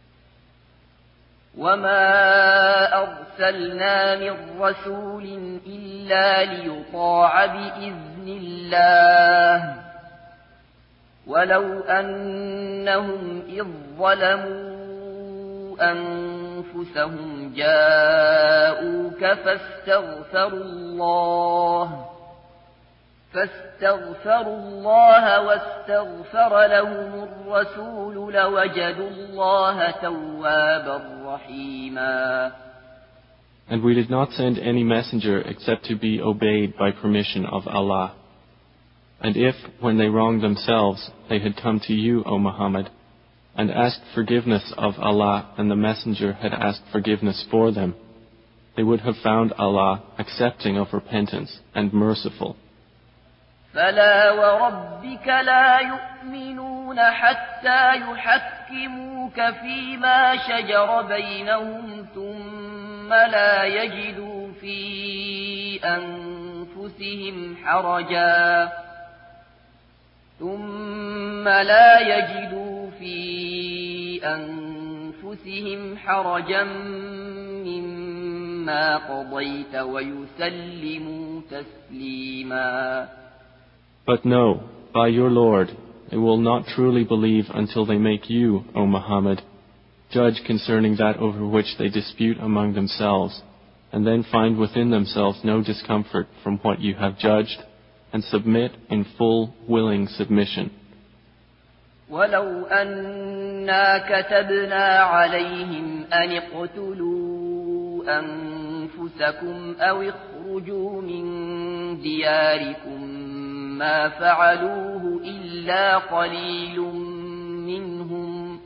وَمَا أَرْسَلْنَا مِن رَّسُولٍ إِلَّا لِيُطَاعَ بِإِذْنِ اللَّهِ وَلَوْ أَنَّهُمْ إِذ ظَّلَمُوا أَنفُسَهُمْ جَاءُوكَ فَاسْتَغْفَرُوا اللَّهَ فاستغفروا الله واستغفر لهم الرسول لوجدوا الله توابا رحيما. And we did not send any messenger except to be obeyed by permission of Allah. And if, when they wronged themselves, they had come to you, O Muhammad, and asked forgiveness of Allah and the messenger had asked forgiveness for them, they would have found Allah accepting of repentance and merciful. فلا وربك لا يؤمنون حتى يحكموك فيما شجر بينهم ثم لا يجدوا في أنفسهم حرجا ثم لا يجدوا في أنفسهم حرجا مما قضيت ويسلموا تسليما. But no, by your Lord, they will not truly believe until they make you, O Muhammad, judge concerning that over which they dispute among themselves, and then find within themselves no discomfort from what you have judged, and submit in full, willing submission. وَلَوْ أَنَّا كَتَبْنَا عَلَيْهِمْ أَنِ اقْتُلُوا أَنفُسَكُمْ أَوْ اخْرُجُوا مِنْ دِيَارِكُمْ ما فعلوه إلا قليل منهم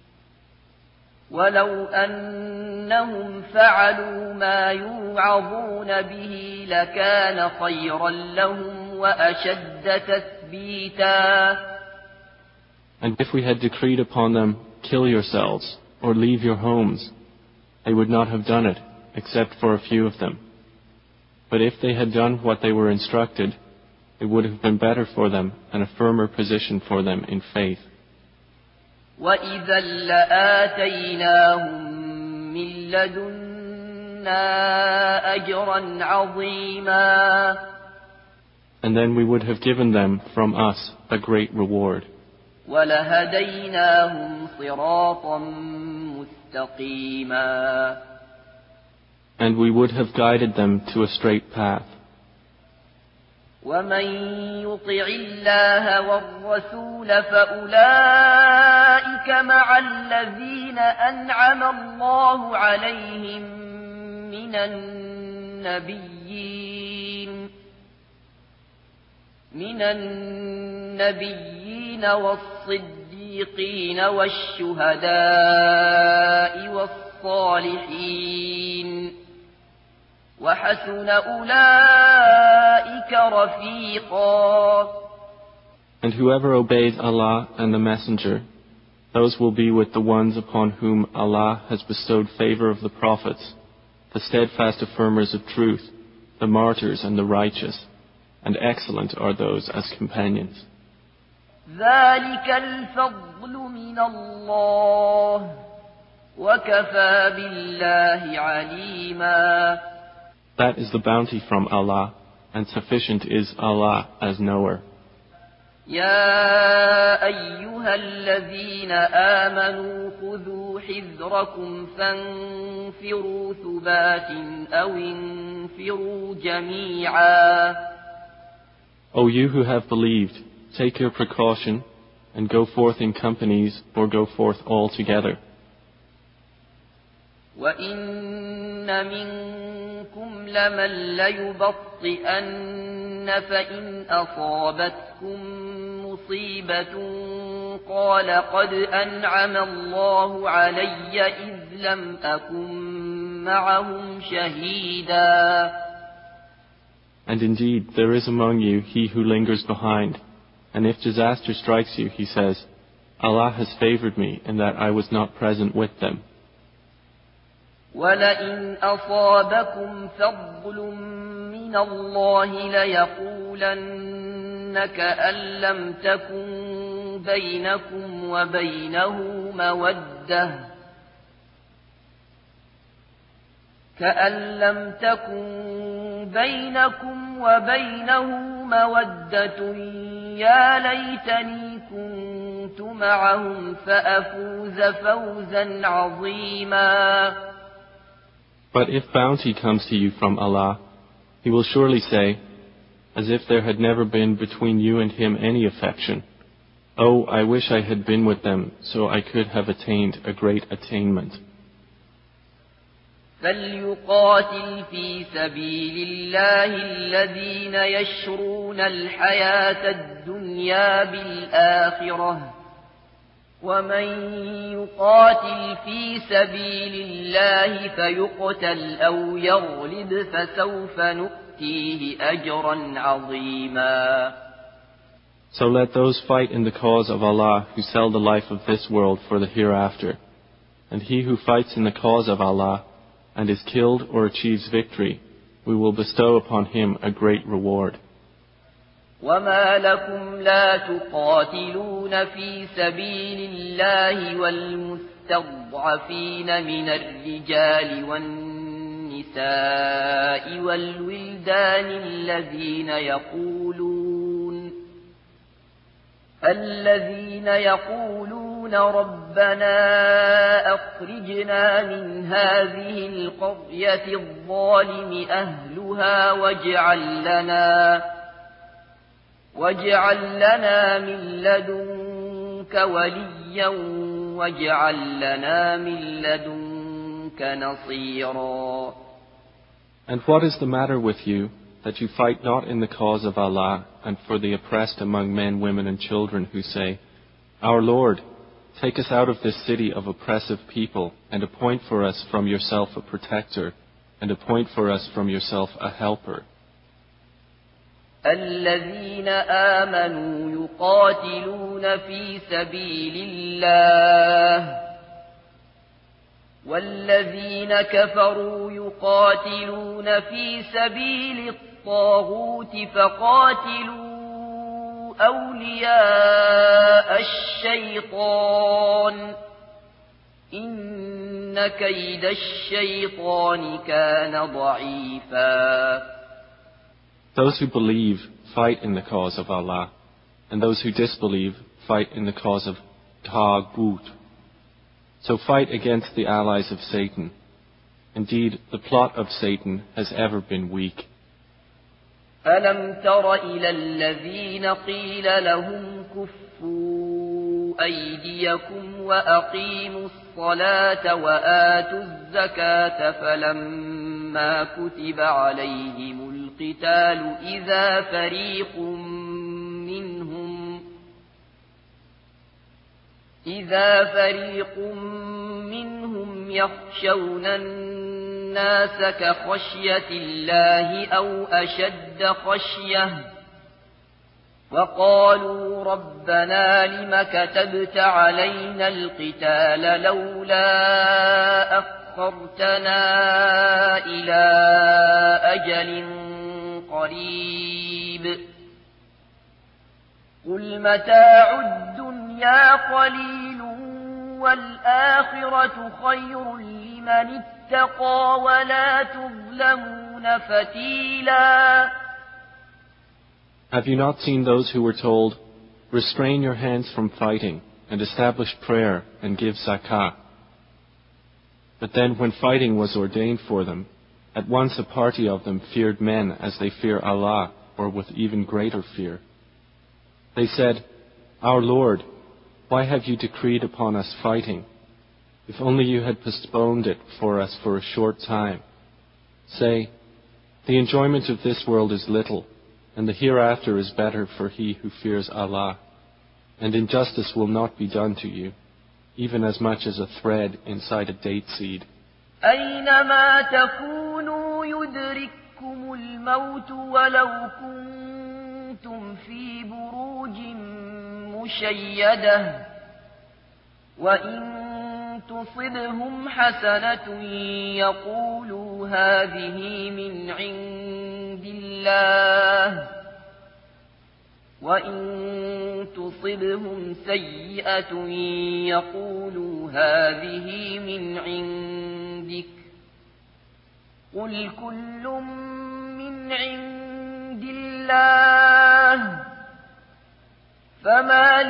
ولو أنهم فعلوا ما يوعظون به لكان خيرا لهم وأشد تثبيتا. And if we had decreed upon them, "Kill yourselves," or "Leave your homes," they would not have done it, except for a few of them. But if they had done what they were instructed, it would have been better for them and a firmer position for them in faith. وَإِذًا لَآتَيْنَاهُمْ مِن لَّدُنَّا أَجْرًا عَظِيمًا. And then we would have given them from us a great reward. وَلَهَدَيْنَاهُمْ صِرَاطًا مُّسْتَقِيمًا. And we would have guided them to a straight path. وَمَن يُطِعِ اللَّهَ وَالرَّسُولَ فَأُولَئِكَ مَعَ الَّذِينَ أَنْعَمَ اللَّهُ عَلَيْهِم مِّنَ النبيين من النبيين والصديقين والشهداء والصالحين وحسن أولئك رفيقا. And whoever obeys Allah and the Messenger, those will be with the ones upon whom Allah has bestowed favor of the prophets, the steadfast affirmers of truth, the martyrs and the righteous, and excellent are those as companions. ذلك الفضل من الله وكفى بالله عليما. That is the bounty from Allah, and sufficient is Allah as knower. يا أيها الذين آمنوا خذوا حذركم فانفروا ثبات أو انفروا جميعا. O you who have believed, take your precaution, and go forth in companies or go forth all together. وَإِنَّ مِنكُمْ لَمَن لَّيُبَطِّئَنَّ فَإِنْ أَصَابَتْكُم مُّصِيبَةٌ قَالَ قَدْ أَنْعَمَ اللَّهُ عَلَيَّ إِذْ لَمْ أَكُن مَّعَهُمْ شَهِيدًا. And indeed, there is among you he who lingers behind, and if disaster strikes you, he says, Allah has favored me in that I was not present with them. وَلَئِنْ أَصَابَكُمْ فَضْلٌ مِّنَ اللَّهِ لَيَقُولَنَّ كَأَن لَّمْ تَكُن بَيْنَكُمْ وَبَيْنَهُ مَوَدَّةٌ كَأَن لَّمْ تَكُن بَيْنَكُمْ وَبَيْنَهُ مَوَدَّةٌ يَا لَيْتَنِي كُنتُ مَعَهُمْ فَأَفُوزَ فَوْزًا عَظِيمًا. But if bounty comes to you from Allah, He will surely say, as if there had never been between you and Him any affection, Oh, I wish I had been with them, so I could have attained a great attainment. فَلْيُقَاتِلْ فِي سَبِيلِ اللَّهِ الَّذِينَ يَشْرُونَ الْحَيَاةَ الدُّنْيَا بِالْآخِرَةِ وَمَن يُقَاتِلْ فِي سَبِيلِ اللَّهِ فَيُقْتَلْ أَوْ يَغْلِبْ فَسَوْفَ نُؤْتِيهِ أَجْرًا عَظِيمًا. So let those fight in the cause of Allah who sell the life of this world for the hereafter. And he who fights in the cause of Allah and is killed or achieves victory, we will bestow upon him a great reward. وَمَا لَكُمْ لَا تُقَاتِلُونَ فِي سَبِيلِ اللَّهِ وَالْمُسْتَضْعَفِينَ مِنَ الرِّجَالِ وَالنِّسَاءِ وَالْوِلْدَانِ الَّذِينَ يَقُولُونَ الَّذِينَ يَقُولُونَ رَبَّنَا أَخْرِجْنَا مِنْ هَذِهِ الْقَرْيَةِ الظَّالِمِ أَهْلُهَا وَاجْعَل لَّنَا واجعل لنا من لدنك وليا واجعل لنا من لدنك نصيرا. And what is the matter with you, that you fight not in the cause of Allah and for the oppressed among men, women and children who say, Our Lord, take us out of this city of oppressive people and appoint for us from yourself a protector and appoint for us from yourself a helper. الذين آمنوا يقاتلون في سبيل الله والذين كفروا يقاتلون في سبيل الطاغوت فقاتلوا أولياء الشيطان إن كيد الشيطان كان ضعيفا. Those who believe fight in the cause of Allah, and those who disbelieve fight in the cause of Taghut. So fight against the allies of Satan. Indeed, the plot of Satan has ever been weak. أَلَمْ تَرَ إِلَى الَّذِينَ قِيلَ لَهُمْ كُفُّوا أَيْدِيَكُمْ وَأَقِيمُوا الصَّلَاةَ وَآتُوا الزَّكَاةَ فَلَمَّا لما كتب عليهم القتال إذا فريق منهم إذا فريق منهم يخشون الناس كخشية الله أو أشد خشية وقالوا ربنا لم كتبت علينا القتال لولا أخرتنا إلى أجل قريب قل متاع الدنيا قليل والآخرة خير لمن اتقى ولا تظلمون فتيلا. Have you not seen those who were told, restrain your hands from fighting and establish prayer and give zakah? But then when fighting was ordained for them, at once a party of them feared men as they fear Allah, or with even greater fear. They said, Our Lord, why have you decreed upon us fighting? If only you had postponed it for us for a short time. Say, the enjoyment of this world is little, and the hereafter is better for he who fears Allah. And injustice will not be done to you, even as much as a thread inside a date seed. أينما تكونوا يدرككم الموت ولو كنتم في بروج مشيدة وإن تصبهم حسنة يقولوا هذه من عند الله وإن تصبهم سيئة يقولوا هذه من عندك قل كل من عند الله فما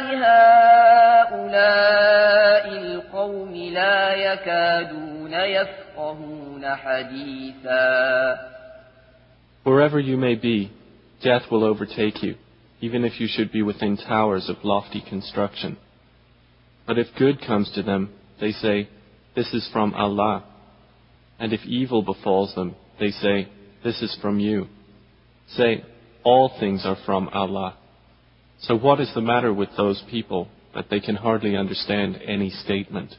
لهؤلاء القوم لا يكادون يفقهون حديثا. Wherever you may be, death will overtake you, even if you should be within towers of lofty construction. But if good comes to them, they say, this is from Allah. And if evil befalls them, they say, this is from you. Say, all things are from Allah. So what is the matter with those people that they can hardly understand any statement?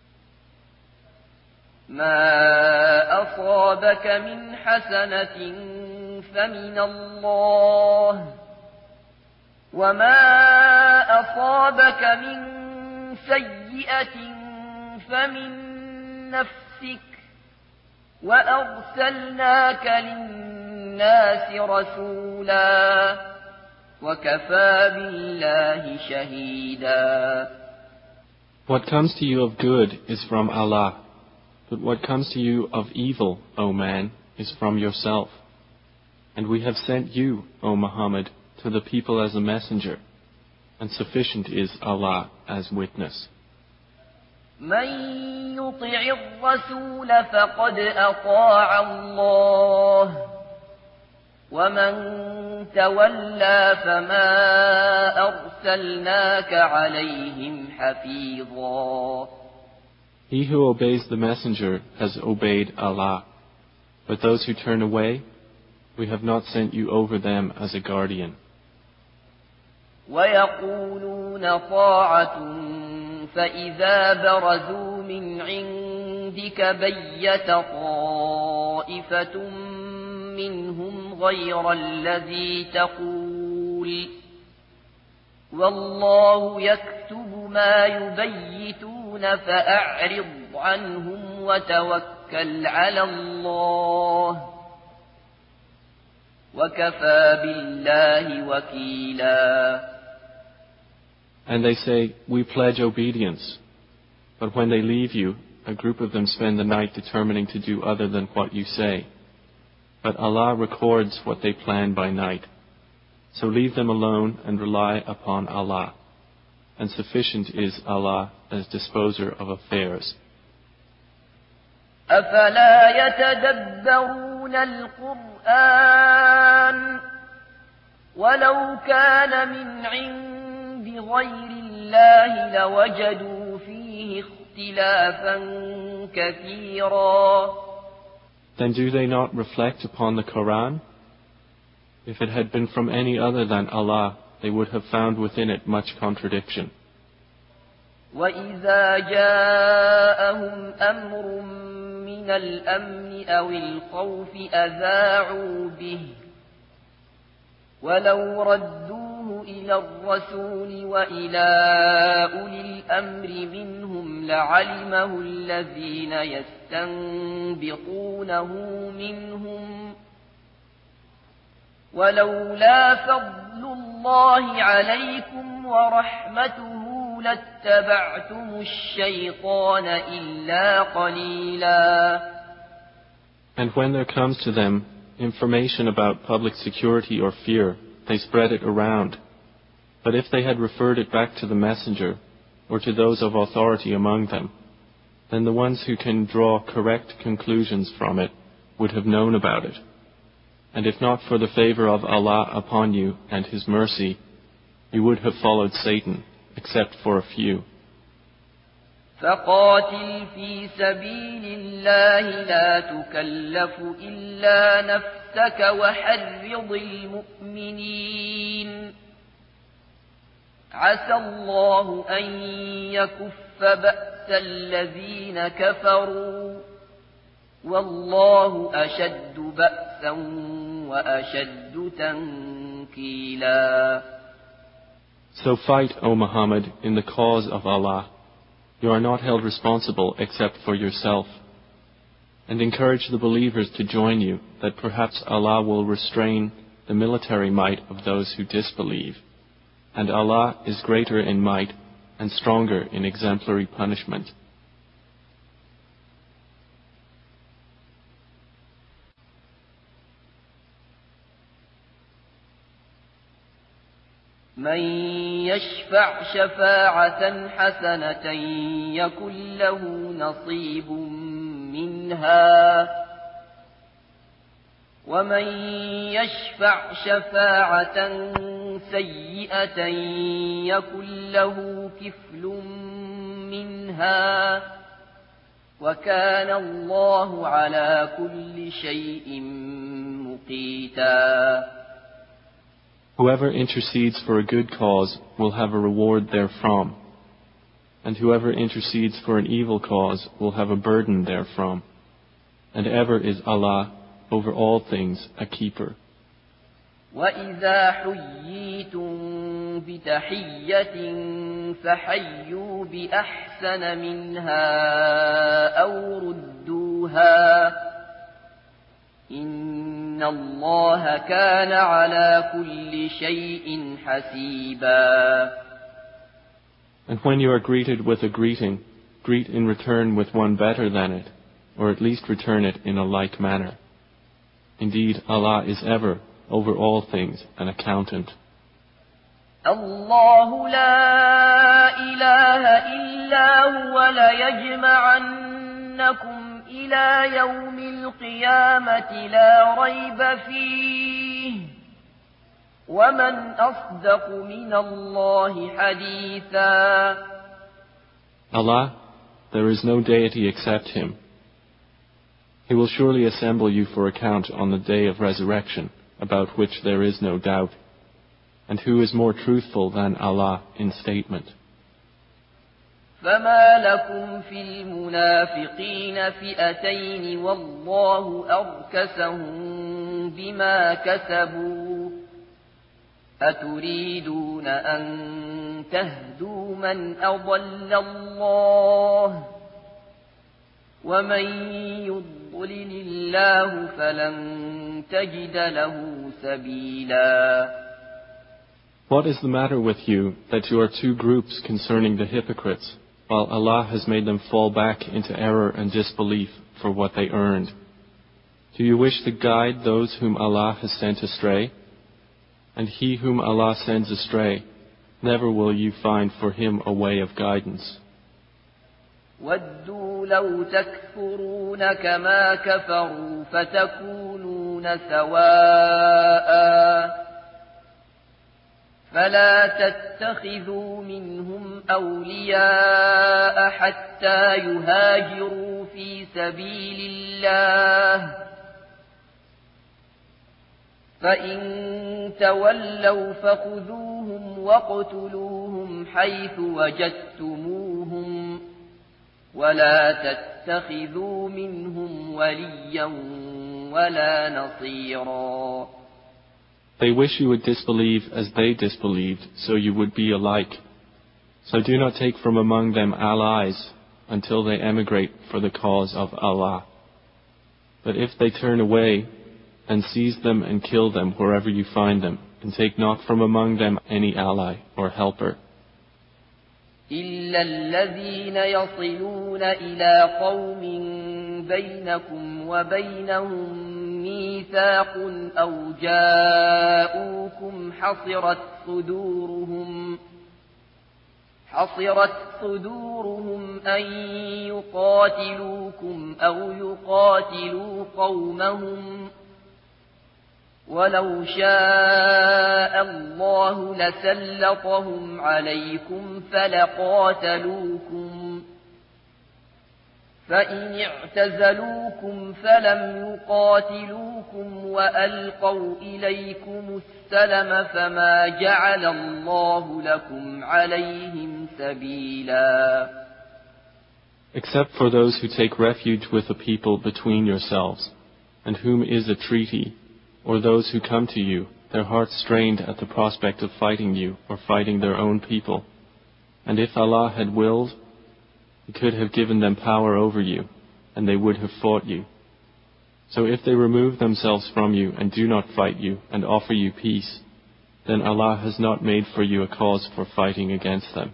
ما أصابك من حسنة فمن الله وما أصابك من سيئة فمن نفسك وأرسلناك للناس رسولا وكفى بالله شهيدا. What comes to you of good is from Allah, but what comes to you of evil, O man, is from yourself. And we have sent you, O Muhammad, to the people as a messenger, and sufficient is Allah as witness. من يطع الرسول فقد أطاع الله ومن تولى فما أرسلناك عليهم حفيظا. He who obeys the messenger has obeyed Allah, but those who turn away, we have not sent you over them as a guardian. ويقولون طاعة فإذا برزوا من عندك بيت طائفة منهم غير الذي تقول والله يكتب ما يبيتون فأعرض عنهم وتوكل على الله وكفى بالله وكيلا. And they say, we pledge obedience. But when they leave you, a group of them spend the night determining to do other than what you say. But Allah records what they plan by night. So leave them alone and rely upon Allah. And sufficient is Allah as disposer of affairs. أفلا يتدبرون القرآن ولو كان من عند غير الله لوجدوا فيه اختلافا كثيرا. Then do they not reflect upon the Quran? If it had been from any other than Allah, they would have found within it much contradiction. وَإِذَا جَاءَهُمْ أَمْرٌ مِّنَ الْأَمْنِ أَوِ الْخَوْفِ أَذَاعُوا بِهِ وَلَوْ رَدُّوهُ إِلَى الرَّسُولِ وَإِلَى أُولِي الْأَمْرِ مِنْهُمْ لَعَلِمَهُ الَّذِينَ يَسْتَنبِطُونَهُ مِنْهُمْ ولولا فضل الله عليكم ورحمته لاتبعتم الشيطان إلا قليلا. And when there comes to them information about public security or fear, they spread it around. But if they had referred it back to the messenger or to those of authority among them, then the ones who can draw correct conclusions from it would have known about it. And if not for the favor of Allah upon you and His mercy, you would have followed Satan, except for a few. فقاتل في سبيل الله لا تكلف إلا نفسك وحرض المؤمنين عسى الله أن يكف بأس الذين كفروا والله أشد بأسا وأشد تنكيلا. So fight, O Muhammad, in the cause of Allah. You are not held responsible except for yourself. And encourage the believers to join you, that perhaps Allah will restrain the military might of those who disbelieve. And Allah is greater in might and stronger in exemplary punishment. من يشفع شفاعة حسنة يكن له نصيب منها ومن يشفع شفاعة سيئة يكن له كفل منها وكان الله على كل شيء مقيتا. Whoever intercedes for a good cause will have a reward therefrom, and whoever intercedes for an evil cause will have a burden therefrom, and ever is Allah over all things a keeper. وَإِذَا حُيِّيتُم بِتَحِيَّةٍ فَحَيُّوا بِأَحْسَنَ مِنْهَا أَوْ رُدُّوهَا إِنَّ اللَّهَ كَانَ عَلَى كُلِّ شَيْءٍ حَسِيبًا. And when you are greeted with a greeting, greet in return with one better than it, or at least return it in a like manner. Indeed, Allah is ever, over all things, an accountant. الله لا إله إلا هو ليجمعنكم إلى يوم القيامة لا ريب فيه ومن أصدق من الله حديثا. Allah, there is no deity except Him. He will surely assemble you for account on the day of resurrection, about which there is no doubt. And who is more truthful than Allah in statement? فما لكم في المنافقين فئتين والله أركسهم بما كسبوا أتريدون أن تهدوا من أضل الله ومن يضلل الله فلن تجد له سبيلا. What is the matter with you that you are two groups concerning the hypocrites, while Allah has made them fall back into error and disbelief for what they earned? Do you wish to guide those whom Allah has sent astray? And he whom Allah sends astray, never will you find for him a way of guidance. وَدُّوا لَوْ تَكْفُرُونَ كَمَا كَفَرُوا فَتَكُونُونَ سَوَاءً فلا تتخذوا منهم أولياء حتى يهاجروا في سبيل الله فإن تولوا فخذوهم واقتلوهم حيث وجدتموهم ولا تتخذوا منهم وليا ولا نصيرا. They wish you would disbelieve as they disbelieved, so you would be alike. So do not take from among them allies until they emigrate for the cause of Allah. But if they turn away, then seize them and kill them wherever you find them, and take not from among them any ally or helper. إلا الذين يصلون إلى قوم بينكم وبينهم ميثاق أو جاءوكم حصرت صدورهم حصرت صدورهم أن يقاتلوكم أو يقاتلوا قومهم ولو شاء الله لسلطهم عليكم فلقاتلوكم فإن اعتزلوكم فلم يقاتلوكم وألقوا إليكم السلم فما جعل الله لكم عليهم سبيلا. Except for those who take refuge with the people between yourselves, and whom is a treaty, or those who come to you, their hearts strained at the prospect of fighting you or fighting their own people. And if Allah had willed, He could have given them power over you, and they would have fought you. So if they remove themselves from you and do not fight you and offer you peace, then Allah has not made for you a cause for fighting against them.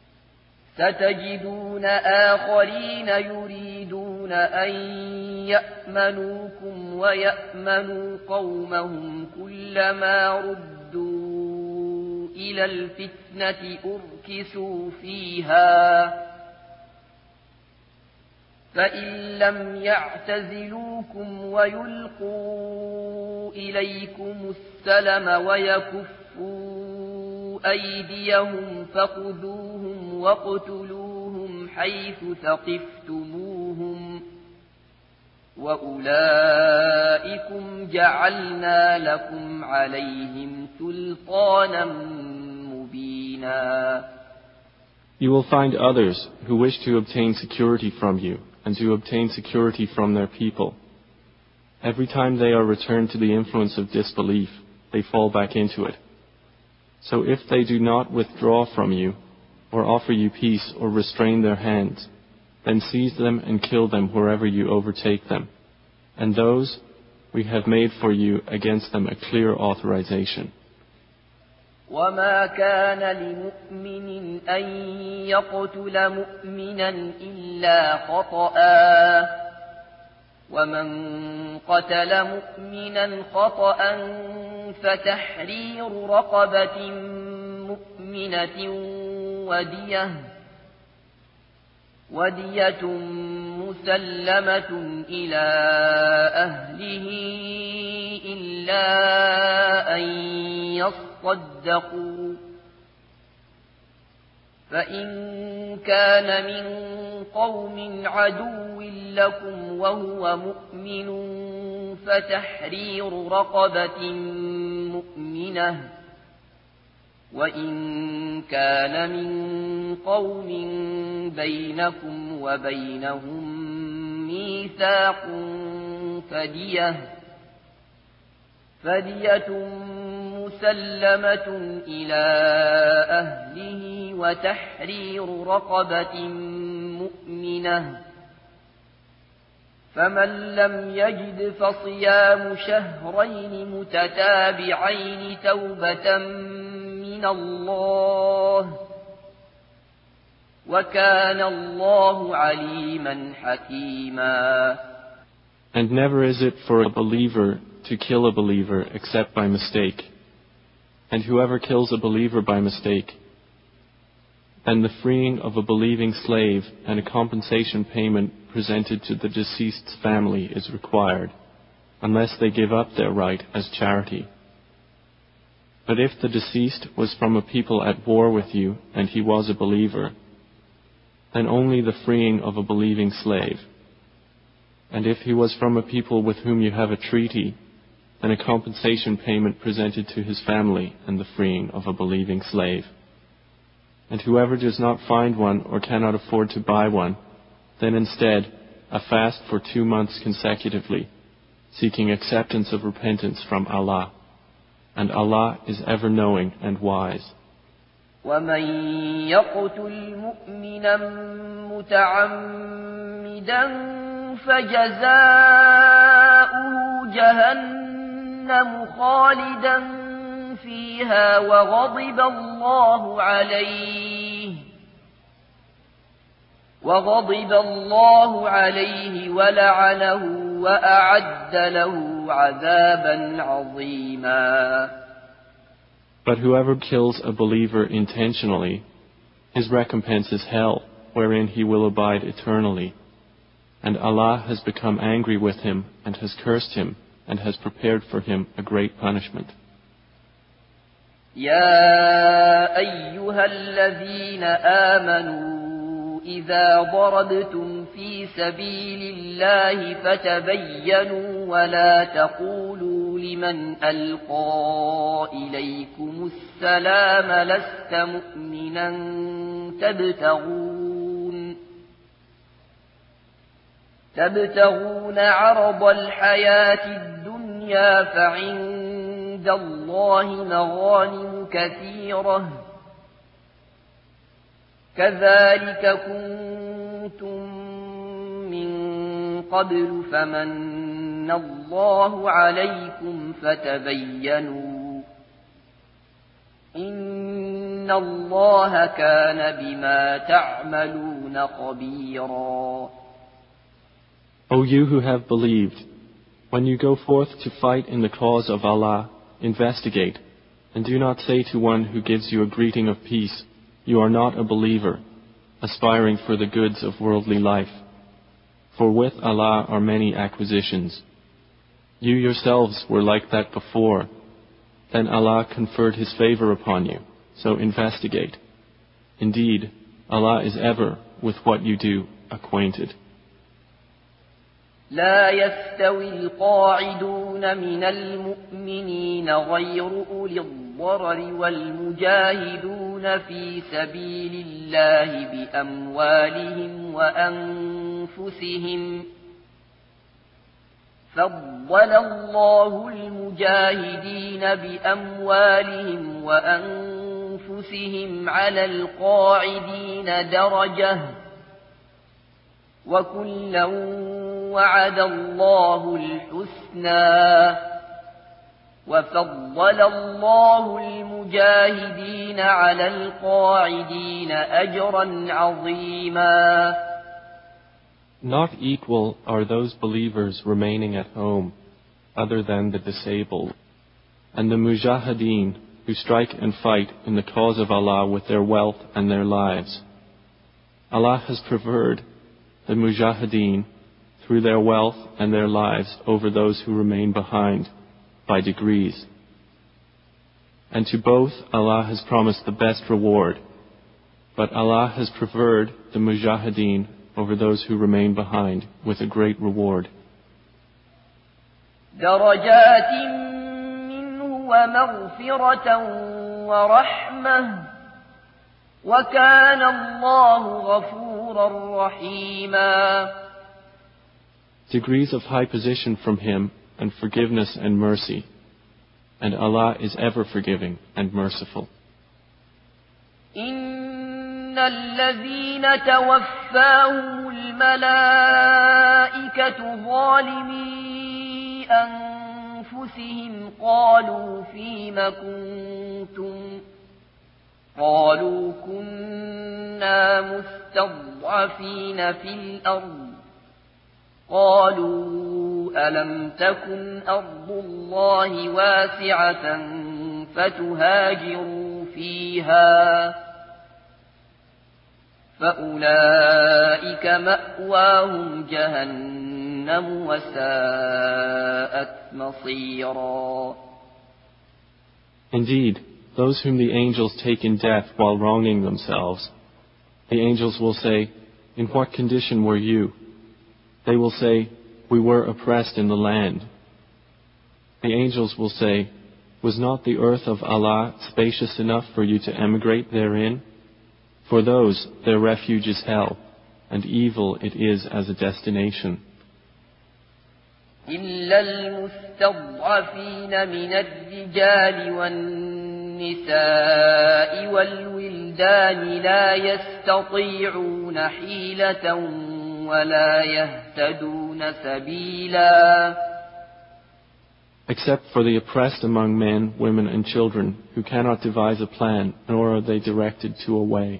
ستجدون آخرين يريدون أن يأمنوكم ويأمنوا قومهم كلما ردوا إلى الفتنة أركسوا فيها فإن لم يعتزلوكم ويلقوا إليكم السلم ويكفوا أيديهم فخذوهم واقتلوهم حيث ثقفتموهم وأولئكم جعلنا لكم عليهم سلطانا مبينا. You will find others who wish to obtain security from you and to obtain security from their people. Every time they are returned to the influence of disbelief, they fall back into it. So if they do not withdraw from you, or offer you peace or restrain their hands, then seize them and kill them wherever you overtake them. And those we have made for you against them a clear authorization. وما كان لمؤمن أن يقتل مؤمنا إلا خطأ ومن قتل مؤمنا خطأ فتحرير رقبة مؤمنة ودية ودية مسلمة إلى أهله إلا أن يصدقوا فإن كان من قوم عدو لكم وهو مؤمن فتحرير رقبة مؤمنة وإن كان من قوم بينكم وبينهم ميثاق فدية فدية مسلمة إلى أهله وتحرير رقبة مؤمنة فمن لم يجد فصيام شهرين متتابعين توبة من الله وكان الله عليما حكيما. And never is it for a believer to kill a believer except by mistake. And whoever kills a believer by mistake, then the freeing of a believing slave and a compensation payment presented to the deceased's family is required, unless they give up their right as charity. But if the deceased was from a people at war with you and he was a believer, then only the freeing of a believing slave. And if he was from a people with whom you have a treaty, then a compensation payment presented to his family and the freeing of a believing slave. And whoever does not find one or cannot afford to buy one, then instead a fast for two months consecutively, seeking acceptance of repentance from Allah. And Allah is ever knowing and wise. ومن يقتل مؤمنا متعمدا فجزاؤه جهنم خالدا فيها وغضب الله عليه وغضب الله عليه ولعنه وأعد له عذابا عظيما. But whoever kills a believer intentionally, his recompense is hell, wherein he will abide eternally. And Allah has become angry with him and has cursed him and has prepared for him a great punishment. يا أيها الذين آمنوا إذا ضربتم في سبيل الله فتبينوا ولا تقولوا لمن ألقى إليكم السلام لست مؤمنا تبتغون تبتغون عرض الحياة الدنيا فعند الله مغانم كثيرة كذلك كنتم من قبل فمن الله عليكم فتبينوا إن الله كان بما تعملون خبيرا. O you who have believed, when you go forth to fight in the cause of Allah, investigate, and do not say to one who gives you a greeting of peace, you are not a believer, aspiring for the goods of worldly life. For with Allah are many acquisitions. You yourselves were like that before. Then Allah conferred His favor upon you, so investigate. Indeed, Allah is ever, with what you do, acquainted. لا يستوي القاعدون من المؤمنين غير أولي الضرر والمجاهدون في سبيل الله بأموالهم وأنفسهم فضل الله المجاهدين بأموالهم وأنفسهم على القاعدين درجة وكلا وعد الله الحسنى وفضل الله المجاهدين على القاعدين أجرا عظيما. Not equal are those believers remaining at home, other than the disabled, and the mujahideen who strike and fight in the cause of Allah with their wealth and their lives. Allah has preferred the mujahideen through their wealth and their lives over those who remain behind by degrees. And to both Allah has promised the best reward, but Allah has preferred the mujahideen over those who remain behind with a great reward. درجات منه ومغفرة ورحمة وكان الله غفورا رحيما. Degrees of high position from Him and forgiveness and mercy, and Allah is ever forgiving and merciful. إن الذين توفاهم الملائكة ظالمي أنفسهم قالوا فيم كنتم قالوا كنا مستضعفين في الأرض قالوا ألم تكن أرض الله واسعة فتهاجروا فيها فأولئك مأواهم جهنم وساءت مصيرا. Indeed, those whom the angels take in death while wronging themselves, the angels will say, "In what condition were you?" They will say, "We were oppressed in the land." The angels will say, "Was not the earth of Allah spacious enough for you to emigrate therein? For those, their refuge is hell, and evil it is as a destination. إلا المستضعفين من الرجال والنساء والولدان لا يستطيعون حيلة ولا يهتدون سبيلا. Except for the oppressed among men, women and children, who cannot devise a plan, nor are they directed to a way.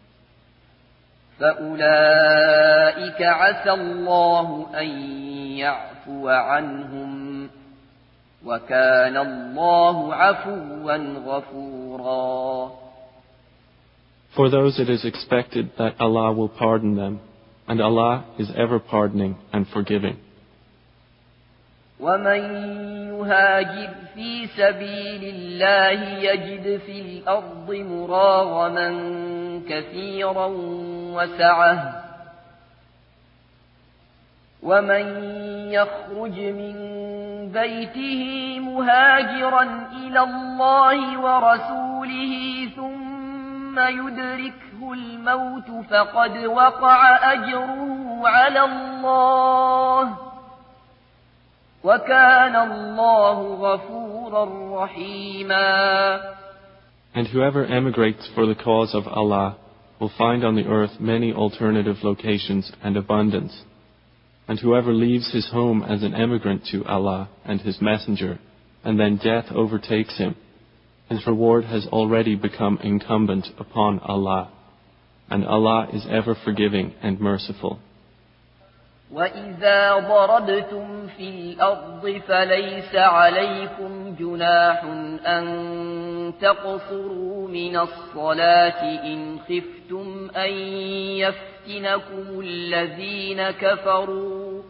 فأولئك عسى الله أن يعفو عنهم وكان الله عفوا غفورا. For those it is expected that Allah will pardon them, and Allah is ever pardoning and forgiving. ومن يهاجر في سبيل الله يجد في الأرض مراغما كثيرا وسعة ومن يخرج من بيته مهاجرا إلى الله ورسوله ثم يدركه الموت فقد وقع أجره على الله وَكَانَ اللَّهُ غَفُورًا رَحِيمًا. And whoever emigrates for the cause of Allah will find on the earth many alternative locations and abundance. And whoever leaves his home as an emigrant to Allah and His Messenger, and then death overtakes him, his reward has already become incumbent upon Allah. And Allah is ever forgiving and merciful. وَإِذَا ضَرَبْتُمْ فِي الْأَرْضِ فَلَيْسَ عَلَيْكُمْ جُنَاحٌ أَن تَقْصُرُوا مِنَ الصَّلَاةِ إِنْ خِفْتُمْ أَن يَفْتِنَكُمُ الَّذِينَ كَفَرُوا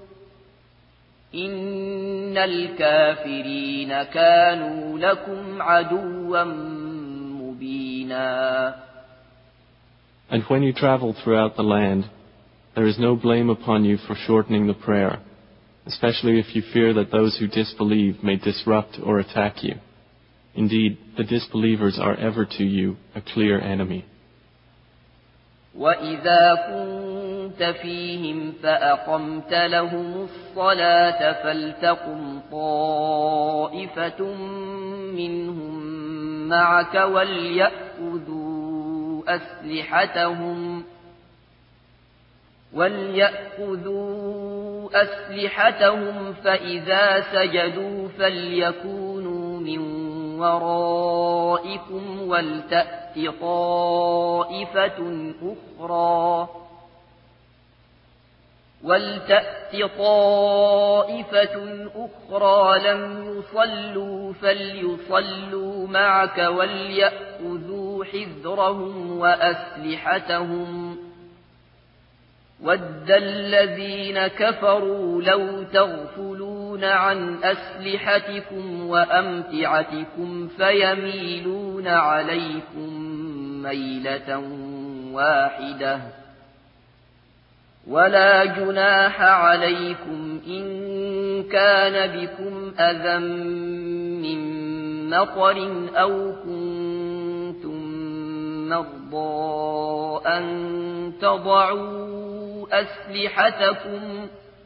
إِنَّ الْكَافِرِينَ كَانُوا لَكُمْ عَدُوًّا مُبِينًا. And when you travel throughout the land, there is no blame upon you for shortening the prayer, especially if you fear that those who disbelieve may disrupt or attack you. Indeed, the disbelievers are ever to you a clear enemy. وَإِذَا كُنْتَ فِيهِمْ فَأَقَمْتَ لَهُمُ الصَّلَاةَ فَلْتَقُمْ طَائِفَةٌ مِّنْهُمْ مَعَكَ وَلْيَأْخُذُوا أَسْلِحَتَهُمْ وَلْيَأْخُذُوا أَسْلِحَتَهُمْ فَإِذَا سَجَدُوا فَلْيَكُونُوا مِنْ وَرَائِكُمْ وَلْتَأْتِ طَائِفَةٌ أُخْرَى وَلْتَأْتِ طَائِفَةٌ أُخْرَى لَمْ يُصَلُّوا فَلْيُصَلُّوا مَعَكَ وَلْيَأْخُذُوا حِذْرَهُمْ وَأَسْلِحَتَهُمْ وَدَّ الَّذِينَ كَفَرُوا لَوْ تَغْفُلُونَ عَنْ أَسْلِحَتِكُمْ وَأَمْتِعَتِكُمْ فَيَمِيلُونَ عَلَيْكُمْ مَيْلَةً وَاحِدَةً وَلَا جُنَاحَ عَلَيْكُمْ إِن كَانَ بِكُمْ أَذًى مِّن مَّطَرٍ أَوْ كُنتُم مَّرْضَىٰ أَن تَضَعُوا أسلحتكم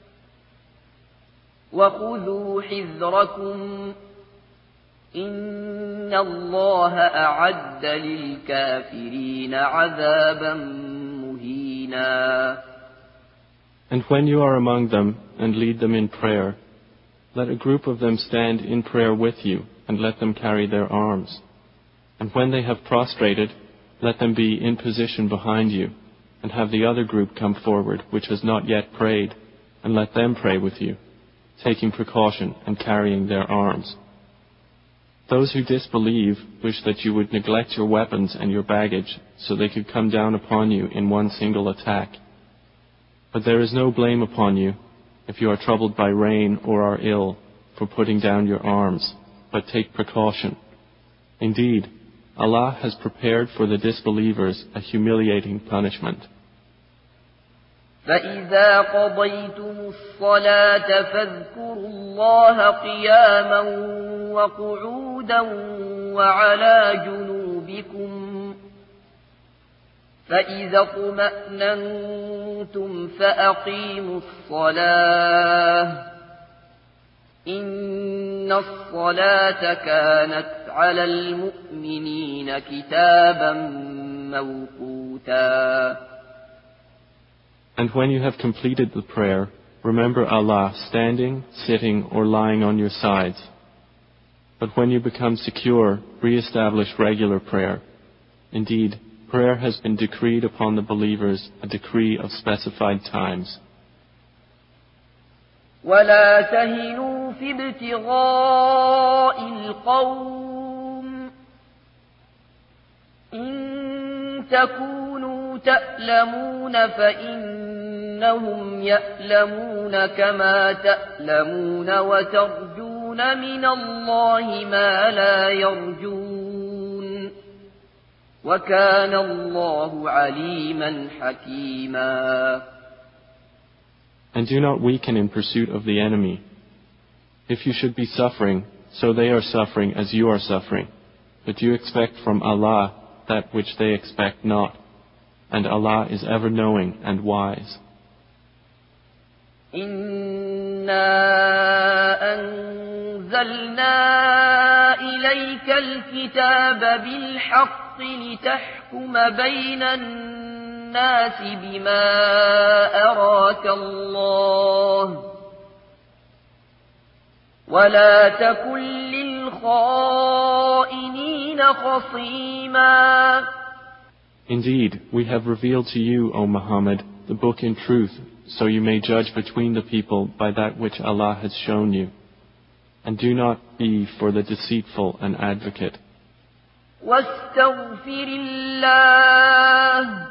وخذوا حذركم إن الله أعد للكافرين عذابا مهينا. And when you are among them and lead them in prayer, let a group of them stand in prayer with you and let them carry their arms. And when they have prostrated, let them be in position behind you, and have the other group come forward which has not yet prayed, and let them pray with you, taking precaution and carrying their arms. Those who disbelieve wish that you would neglect your weapons and your baggage so they could come down upon you in one single attack. But there is no blame upon you if you are troubled by rain or are ill for putting down your arms, but take precaution. Indeed, Allah has prepared for the disbelievers a humiliating punishment. فإذا قضيتم الصلاة فاذكروا الله قياما وقعودا وعلى جنوبكم فإذا اطمأننتم فأقيموا الصلاة إن الصلاة كانت على المؤمنين كتابا موقوتا. And when you have completed the prayer, remember Allah standing, sitting, or lying on your sides. But when you become secure, re-establish regular prayer. Indeed, prayer has been decreed upon the believers, a decree of specified times. ولا تهنوا في ابتغاء القوم إن تكونوا تألمون فإنهم يألمون كما تألمون وترجون من الله ما لا يرجون وكان الله عليما حكيما. And do not weaken in pursuit of the enemy. If you should be suffering, so they are suffering as you are suffering. But you expect from Allah that which they expect not. And Allah is ever knowing and wise. إنا أنزلنا إليك الكتاب بالحق لتحكم بين الناس بما أراك الله ولا تكن للخائنين خصيما. Indeed, we have revealed to you, O Muhammad, the book in truth, so you may judge between the people by that which Allah has shown you. And do not be for the deceitful an advocate. واستغفر الله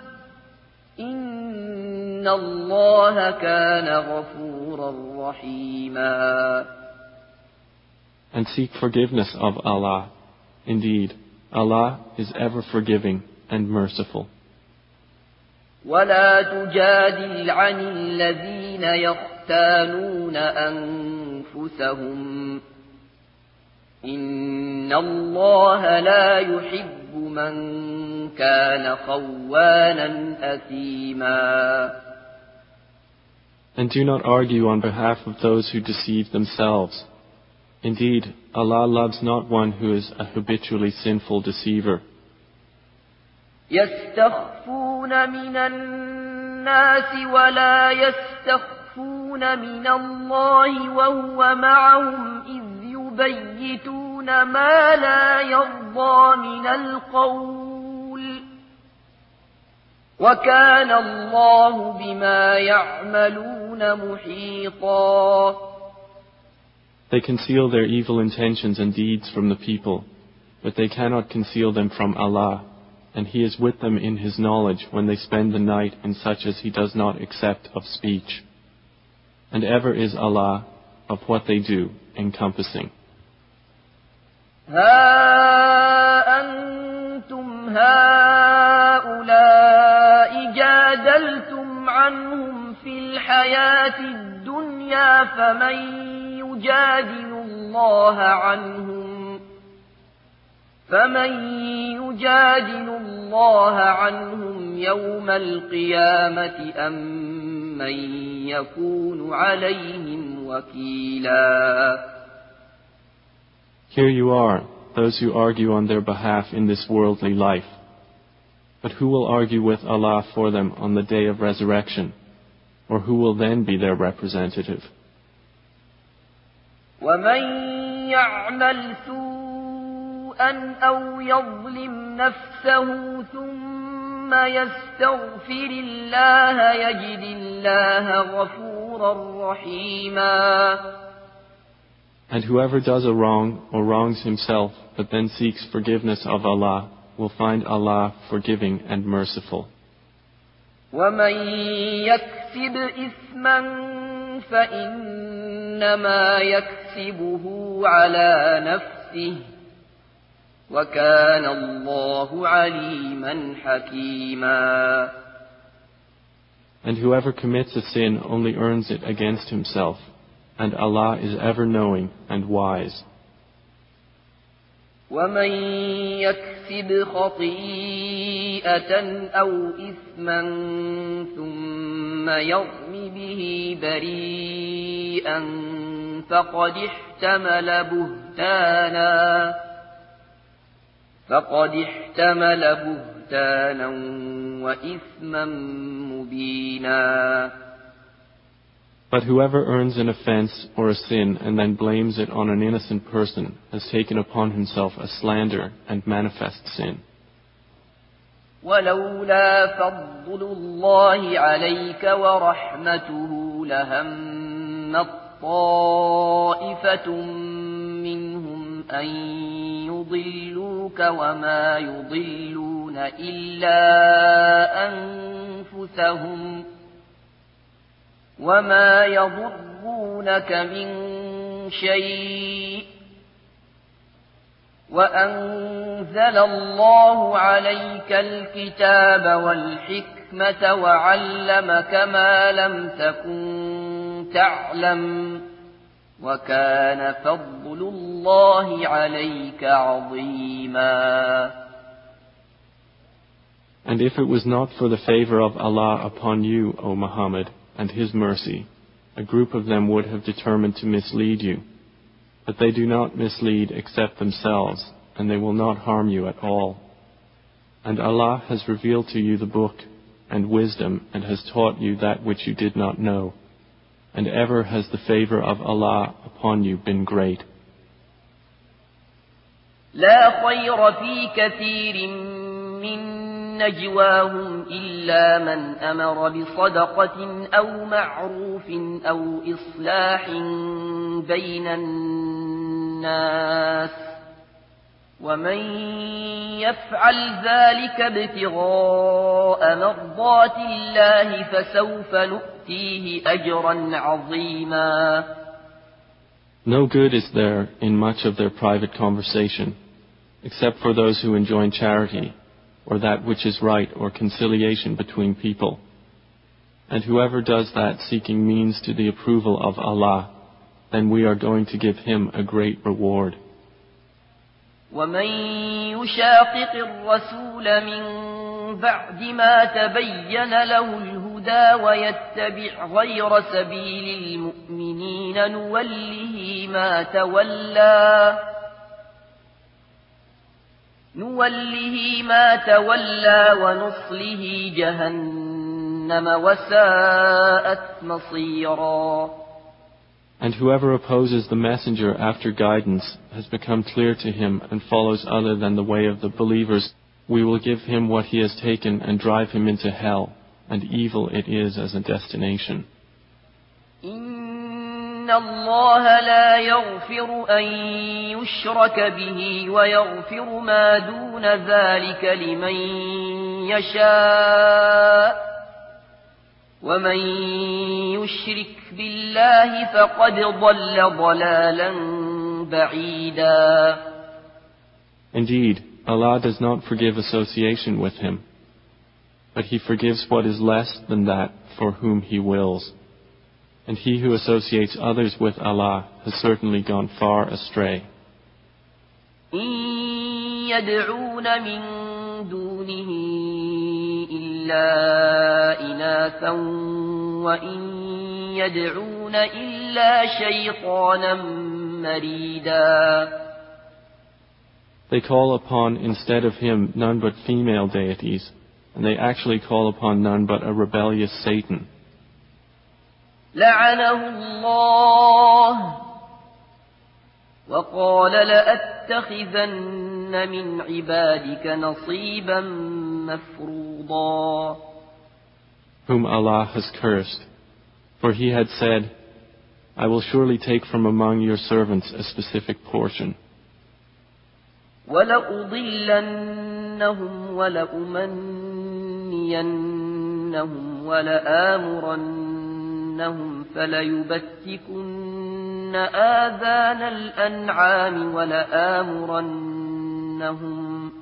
إن الله كان غفورا رحيما. And seek forgiveness of Allah. Indeed, Allah is ever forgiving and merciful. ولا تجادل عن الذين يختانون أنفسهم إن الله لا يحب من كان خوانا أثيما. And do not argue on behalf of those who deceive themselves. Indeed, Allah loves not one who is a habitually sinful deceiver. يستخفون من الناس ولا يستخفون من الله وهو معهم إذ يبيتون ما لا يرضى من القول وكان الله بما يعملون محيطا. They conceal their evil intentions and deeds from the people, but they cannot conceal them from Allah, and He is with them in His knowledge when they spend the night in such as He does not accept of speech. And ever is Allah of what they do encompassing. ها أنتم هؤلاء جادلتم عنهم في الحياة الدنيا فمن يجادل الله عنهم فمن يجادل الله عنهم يوم القيامة أم من يكون عليهم وكيلا. Here you are, those who argue on their behalf in this worldly life. But who will argue with Allah for them on the day of resurrection? Or who will then be their representative? ومن يعمل سوءا أو يظلم نفسه ثم يستغفر الله يجد الله غفورا رحيما. And whoever does a wrong or wrongs himself but then seeks forgiveness of Allah will find Allah forgiving and merciful. ومن يكسب إثما فإنما يكسبه على نفسه وكان الله عليما حكيما. And whoever commits a sin only earns it against himself, and Allah is ever knowing and wise. ومن يكسب خطيئة أو إثما ثم يرم به بريئا فقد احتمل بهتانا فقد احتمل بهتانا وإثما مبينا. But whoever earns an offense or a sin and then blames it on an innocent person has taken upon himself a slander and manifest sin. ولولا فضل الله عليك ورحمته لهم طائفة منهم أن يضلوك وما يضلون إلا أنفسهم وما يضرونك من شيء وأنزل الله عليك الكتاب والحكمة وعلمك ما لم تكن تعلم وكان فضل الله عليك عظيما. And if it was not for the favor of Allah upon you, O Muhammad, and His mercy, a group of them would have determined to mislead you. But they do not mislead except themselves, and they will not harm you at all. And Allah has revealed to you the book and wisdom, and has taught you that which you did not know. And ever has the favor of Allah upon you been great. لا خير في كثير من نجواهم إلا من أمر بصدقة أو معروف أو إصلاح بين الناس ومن يفعل ذلك ابتغاء مرضات الله فسوف نؤتيه أجرا عظيما. No good is there in much of their private conversation, except for those who enjoin charity, or that which is right, or conciliation between people. And whoever does that seeking means to the approval of Allah, then we are going to give him a great reward. ومن يشاقق الرسول من بعد ما تبين له الهدى ويتبع غير سبيل المؤمنين نوله ما تولى نوله ما تولى ونصله جهنم وساءت مصيرا. And whoever opposes the messenger after guidance has become clear to him and follows other than the way of the believers, we will give him what he has taken and drive him into hell, and evil it is as a destination. إن الله لا يغفر أن يشرك به ويغفر ما دون ذلك لمن يشاء ومن يشرك بالله فقد ضل ضلالا بعيدا. Indeed, Allah does not forgive association with Him, but He forgives what is less than that for whom He wills. And he who associates others with Allah has certainly gone far astray. إن يدعون من دونه إلا إناثا وإن يدعون إلا شيطانا مريدا. They call upon instead of Him none but female deities, and they actually call upon none but a rebellious Satan. لعنه الله وقال لأتخذن من عبادك نصيبا مفروضا. Whom Allah has cursed, for He had said, I will surely take from among your servants a specific portion. وَلَأُضِلَّنَّهُمْ وَلَأُمَنِّيَنَّهُمْ وَلَآمُرَنَّهُمْ فَلَيُبَتِّكُنَّ آذَانَ الْأَنْعَامِ وَلَآمُرَنَّهُمْ ولآمرنهم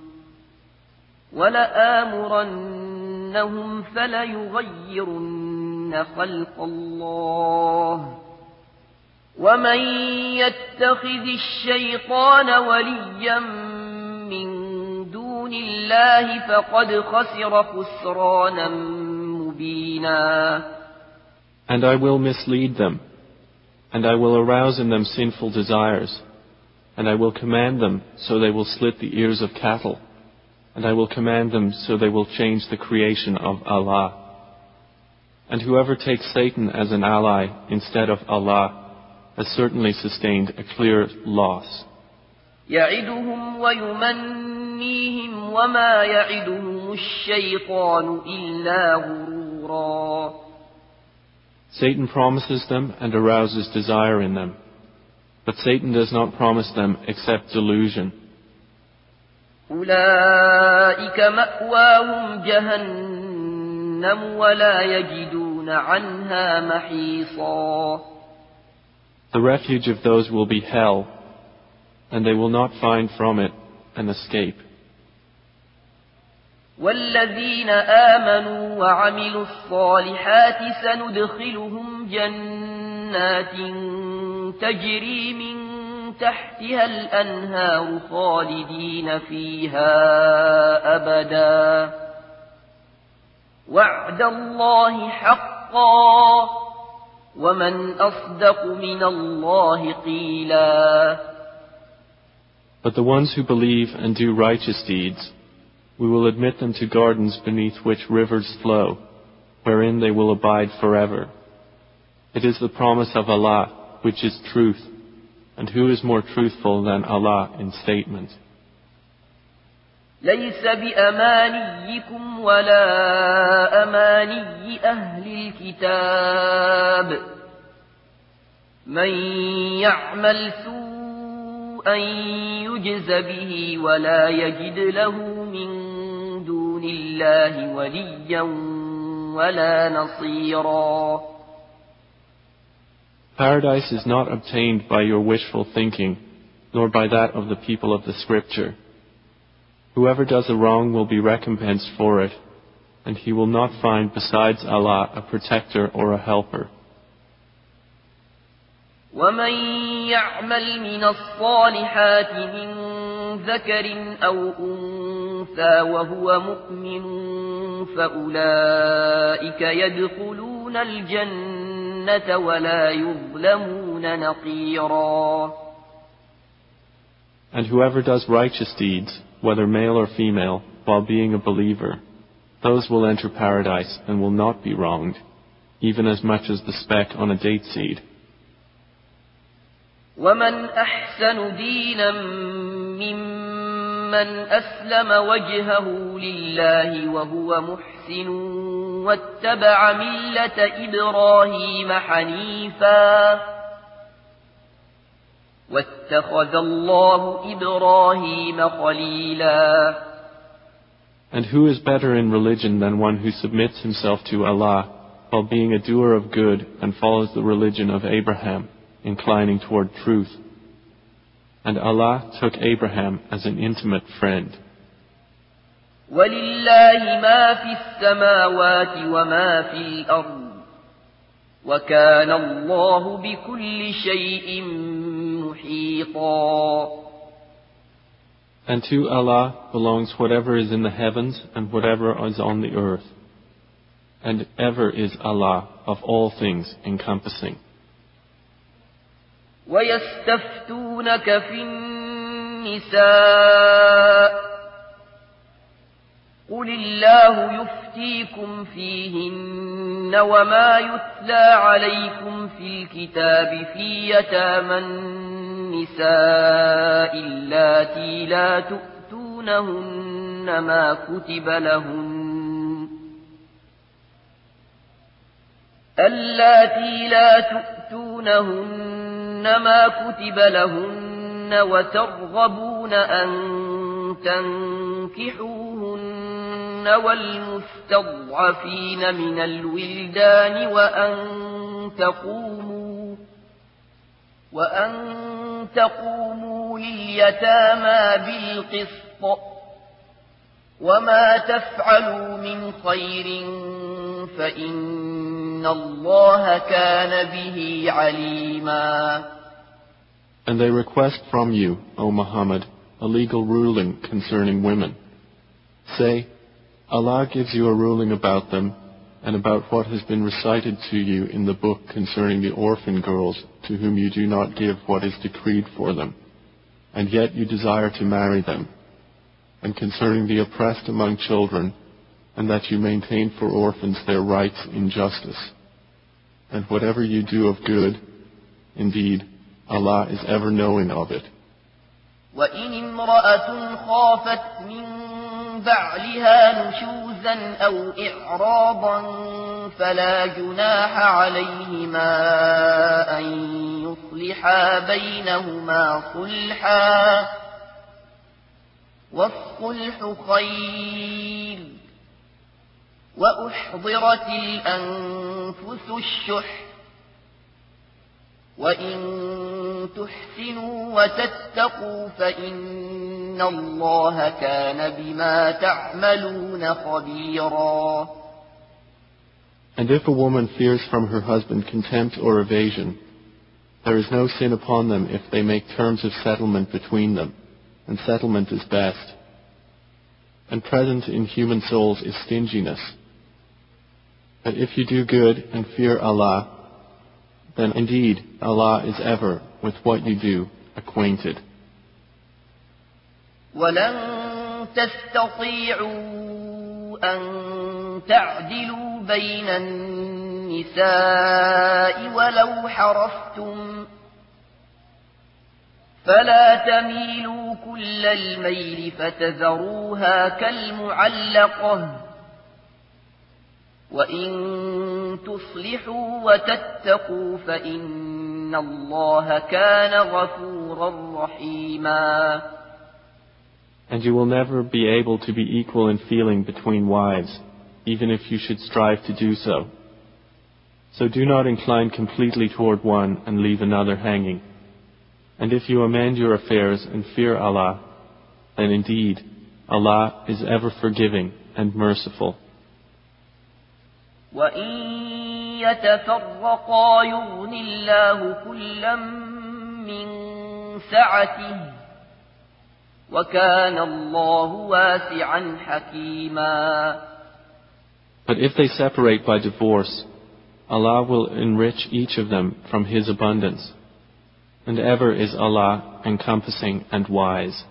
ولآمرنهم فليغيرن خلق الله ومن يتخذ الشيطان وليا من دون الله فقد خسر خسرانا مبينا. And I will mislead them, and I will arouse in them sinful desires, and I will command them so they will slit the ears of cattle, and I will command them so they will change the creation of Allah. And whoever takes Satan as an ally instead of Allah has certainly sustained a clear loss. يعدهم ويمنيهم وما يعدهم الشيطان إلا غرورا. Satan promises them and arouses desire in them, but Satan does not promise them except delusion. أولئك مأواهم جهنم ولا يجدون عنها محيصا. The refuge of those will be hell, and they will not find from it an escape. والذين آمنوا وعملوا الصالحات سندخلهم جنات تجري من تحتها الأنهار خالدين فيها أبدا وعد الله حقا ومن أصدق من الله قيلا. But the ones who believe and do righteous deeds, we will admit them to gardens beneath which rivers flow, wherein they will abide forever. It is the promise of Allah, which is truth, and who is more truthful than Allah in statement? ليس بأمانيكم ولا أماني أهل الكتاب من يعمل سوءا يجز به ولا يجد له من دون الله وليا ولا نصيرا. Paradise is not obtained by your wishful thinking, nor by that of the people of the Scripture. Whoever does a wrong will be recompensed for it, and he will not find besides Allah a protector or a helper. ومن يعمل من الصالحات من ذكر أو أنثى وهو مؤمن فأولئك يدخلون الجنة ولا يظلمون نقيرا. And whoever does righteous deeds, whether male or female, while being a believer, those will enter paradise and will not be wronged, even as much as the speck on a date seed. ومن أحسن دينا ممن أسلم وجهه لله وهو محسن واتبع ملة إبراهيم حنيفا واتخذ الله إبراهيم خليلا. And who is better in religion than one who submits himself to Allah while being a doer of good and follows the religion of Abraham, inclining toward truth? And Allah took Abraham as an intimate friend. وَلِلَّهِ مَا فِي السَّمَاوَاتِ وَمَا فِي الْأَرْضِ وَكَانَ اللَّهُ بِكُلِّ شَيْءٍ مُحِيطًا. And to Allah belongs whatever is in the heavens and whatever is on the earth. And ever is Allah of all things encompassing. وَيَسْتَفْتُونَكَ فِي النِّسَاءِ قُلِ اللَّهُ يُفْتِيكُمْ فِيهِنَّ وَمَا يُتْلَى عَلَيْكُمْ فِي الْكِتَابِ فِي يَتَامَى النِّسَاءِ اللَّاتِي لَا تُؤْتُونَهُنَّ مَا كُتِبَ لَهُنَّ اللَّاتِي لا تؤتونهن ما كتب لهن وترغبون أن تنكحوهن والمستضعفين من الولدان وأن تقوموا وأن تقوموا لليتامى بالقسط وما تفعلوا من خير فإن الله كان به عليما. And they request from you, O Muhammad, a legal ruling concerning women. Say, Allah gives you a ruling about them and about what has been recited to you in the book concerning the orphan girls to whom you do not give what is decreed for them, and yet you desire to marry them, and concerning the oppressed among children, and that you maintain for orphans their rights in justice. And whatever you do of good, indeed, Allah is ever knowing of it. وَإِنِ امْرَأَةٌ خَافَتْ مِنْ بَعْلِهَا نُشُوزًا أَوْ إِعْرَاضًا فَلَا جُنَاحَ عَلَيْهِمَا أَنْ يُصْلِحَا بَيْنَهُمَا صُلْحًا وَالصُّلْحُ خَيْرٌ وَأُحْضِرَتِ الْأَنْفُسُ الشُّحَّ وَإِن تُحْسِنُوا وَتَتَّقُوا فَإِنَّ اللَّهَ كَانَ بِمَا تَعْمَلُونَ خَبِيرًا. And if a woman fears from her husband contempt or evasion, there is no sin upon them if they make terms of settlement between them, and settlement is best. And present in human souls is stinginess. But if you do good and fear Allah, then indeed Allah is ever, with what you do, acquainted. وَلَن تَسْتَطِيعُوا أَن تَعْدِلُوا بَيْنَ النِّسَاءِ وَلَوْ حَرَصْتُمْ فَلَا تَمِيلُوا كُلَّ الْمَيْلِ فَتَذَرُوهَا كَالْمُعَلَّقَةِ وَإِن تُصْلِحُوا وَتَتَّقُوا فَإِنَّ اللَّهَ كَانَ غَفُورًا رَحِيمًا. And you will never be able to be equal in feeling between wives, even if you should strive to do so. So do not incline completely toward one and leave another hanging. And if you amend your affairs and fear Allah, then indeed Allah is ever forgiving and merciful. وَإِن يَتَفَرَّقَا يُغْنِ اللَّهُ كُلًّا مِّن سَعَتِهِ وَكَانَ اللَّهُ وَاسِعًا حَكِيمًا. But if they separate by divorce, Allah will enrich each of them from His abundance, and ever is Allah encompassing and wise.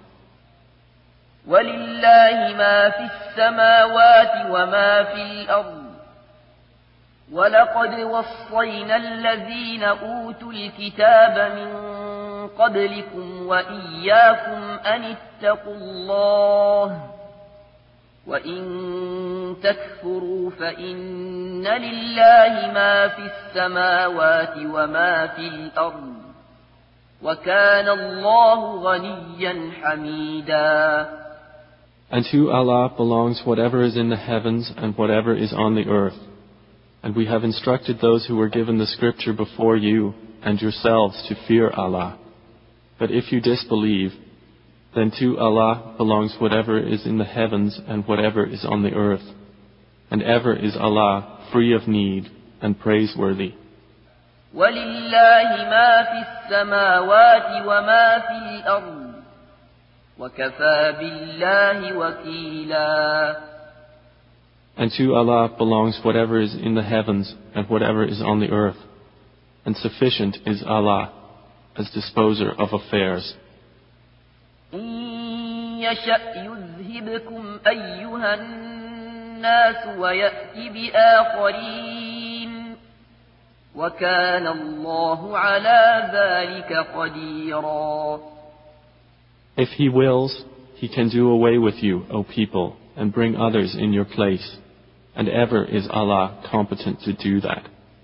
وَلِلَّهِ مَا فِي السَّمَاوَاتِ وَمَا فِي الْأَرْضِ وَلَقَدْ وَصَّيْنَا الَّذِينَ أُوتُوا الْكِتَابَ مِنْ قَبْلِكُمْ وَإِيَّاكُمْ أَنِ اتَّقُوا اللَّهَ وَإِن تَكْفُرُوا فَإِنَّ لِلَّهِ مَا فِي السَّمَاوَاتِ وَمَا فِي الْأَرْضِ وَكَانَ اللَّهُ غَنِيًّا حَمِيدًا. And to Allah belongs whatever is in the heavens and whatever is on the earth. And we have instructed those who were given the scripture before you and yourselves to fear Allah. But if you disbelieve, then to Allah belongs whatever is in the heavens and whatever is on the earth. And ever is Allah free of need and praiseworthy. وَلِلَّهِ مَا فِي السَّمَاوَاتِ وَمَا فِي الْأَرْضِ وَكَفَى بِاللَّهِ وَكِيلًا. And to Allah belongs whatever is in the heavens and whatever is on the earth. And sufficient is Allah as disposer of affairs. إِن يَشَأْ يُذْهِبْكُمْ أَيُّهَا النَّاسُ وَيَأْتِ بِآخَرِينَ وَكَانَ اللَّهُ عَلَى ذَلِكَ قَدِيرًا. If He wills, He can do away with you, O people, and bring others in your place. And ever is Allah competent to do that.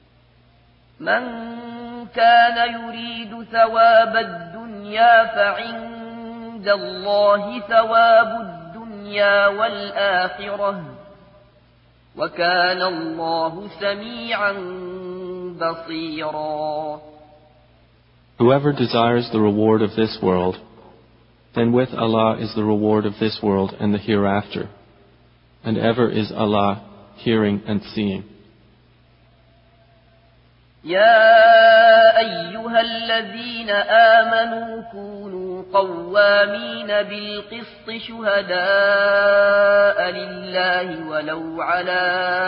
مَنْ كَانَ يُرِيدُ ثَوَابَ الدُّنْيَا فَعِندَ اللَّهِ ثَوَابُ الدُّنْيا وَالْآخِرَةِ وَكَانَ اللَّهُ سَمِيعًا بَصِيرًا. Whoever desires the reward of this world, Then with Allah is the reward of this world and the hereafter. And ever is Allah hearing and seeing. يا أيها الذين آمنوا كونوا قوامين بالقسط شهداء لله ولو على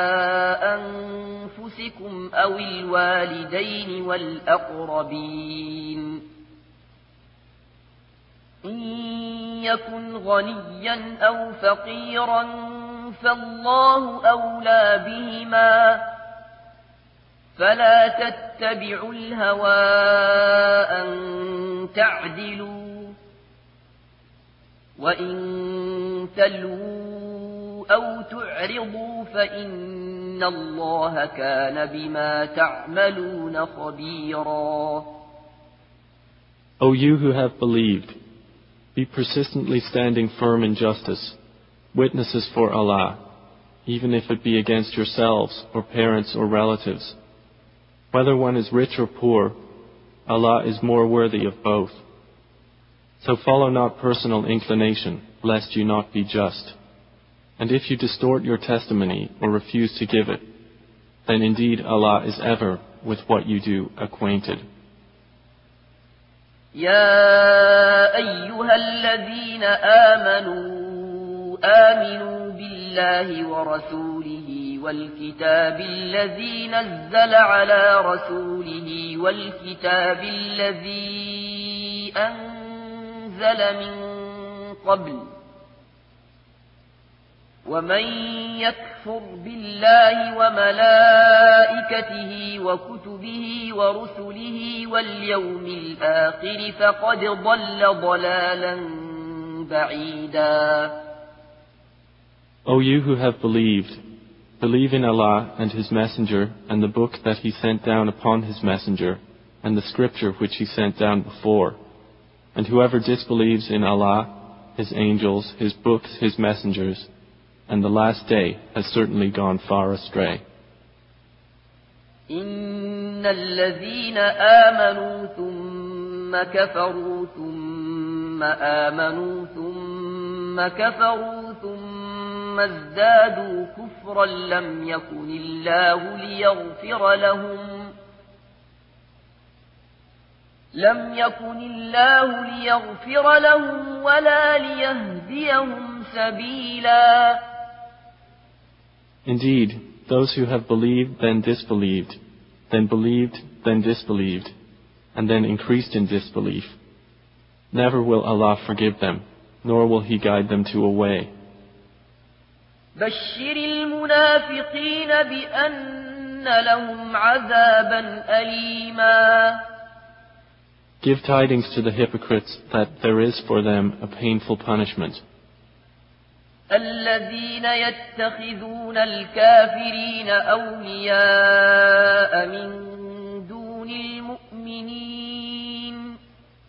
أنفسكم أو الوالدين والأقربين إن يكن غنيا أو فقيرا فالله أولى بهما فلا تتبعوا الهوى أن تعدلوا وإن تلووا أو تعرضوا فإن الله كان بما تعملون خبيرا. O you who have believed, be persistently standing firm in justice, witnesses for Allah, even if it be against yourselves or parents or relatives. Whether one is rich or poor, Allah is more worthy of both. So follow not personal inclination, lest you not be just. And if you distort your testimony or refuse to give it, then indeed Allah is ever with what you do acquainted. يا أيها الذين آمنوا آمنوا بالله ورسوله والكتاب الذي نزل على رسوله والكتاب الذي أنزل من قبل ومن يكفر بالله وملائكته وكتبه ورسله واليوم الآخر فقد ضل ضلالا بعيدا. O you who have believed, believe in Allah and His Messenger and the book that He sent down upon His Messenger and the scripture which He sent down before. And whoever disbelieves in Allah, His angels, His books, His messengers, and the last day has certainly gone far astray. إن الذين آمنوا ثم كفروا ثم آمنوا ثم كفروا ثم ازدادوا كفرا لم يكن الله ليغفر لهم لم يكن الله ليغفر لهم ولا ليهديهم سبيلا. Indeed, those who have believed, then disbelieved, then believed, then disbelieved, and then increased in disbelief, never will Allah forgive them, nor will He guide them to a way. بشر المنافقين بأن لهم عذابا أليما. Give tidings to the hypocrites that there is for them a painful punishment. الذين يتخذون الكافرين أولياء من دون المؤمنين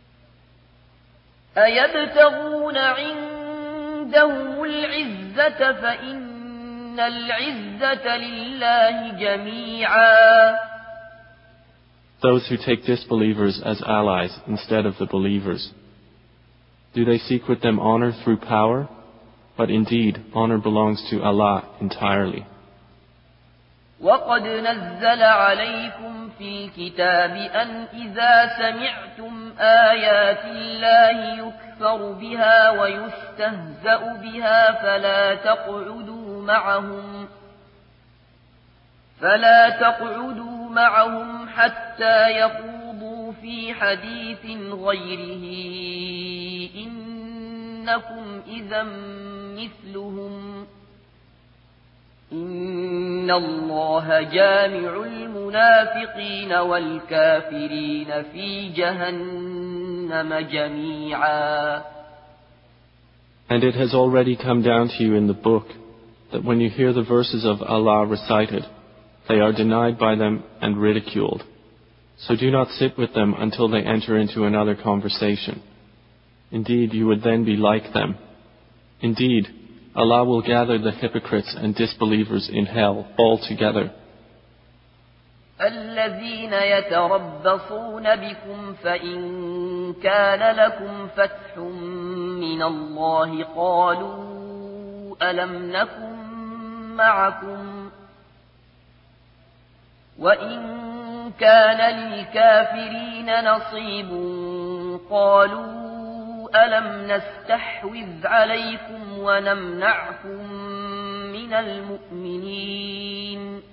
أيبتغون عندهم العزة فإن العزة لله جميعا. Those who take disbelievers as allies instead of the believers. Do they seek with them honor through power? But indeed, honor belongs to Allah entirely. وقد نزل عليكم في الكتاب أن إذا سمعتم آيات الله يكفر بها ويستهزأ بها فلا تقعدوا معهم فلا تقعدوا معهم حتى يخوضوا في حديث غيره إنكم إذا مثلهم إن الله جامع المنافقين والكافرين في جهنم جميعا. And it has already come down to you in the book that when you hear the verses of Allah recited, they are denied by them and ridiculed. So do not sit with them until they enter into another conversation. Indeed, you would then be like them. Indeed, Allah will gather the hypocrites and disbelievers in hell all together. الذين يتربصون بكم فإن كان لكم فتح من الله قالوا ألم نكن معكم وإن كان للكافرين نصيب قالوا ألم نستحوذ عليكم ونمنعكم من المؤمنين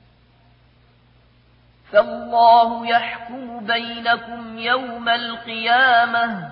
فالله يحكم بينكم يوم القيامة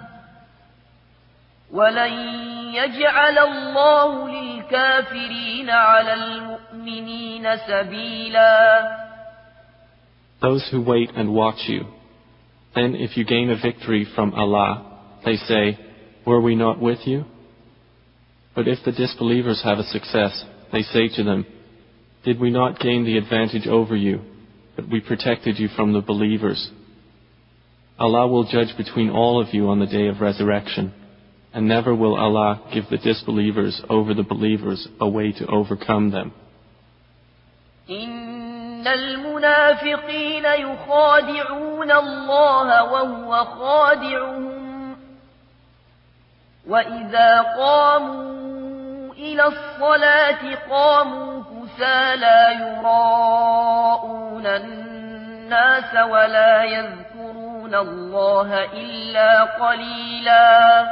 ولن يجعل الله للكافرين على المؤمنين سبيلا. Those who wait and watch you, then if you gain a victory from Allah, they say, were we not with you? But if the disbelievers have a success, they say to them, did we not gain the advantage over you, but we protected you from the believers? Allah will judge between all of you on the day of resurrection, and never will Allah give the disbelievers over the believers a way to overcome them. إن المنافقين يخادعون الله وهو خادعهم وإذا قاموا إلى الصلاة قاموا كسالى يراءون الناس ولا يذكرون الله إلا قليلا.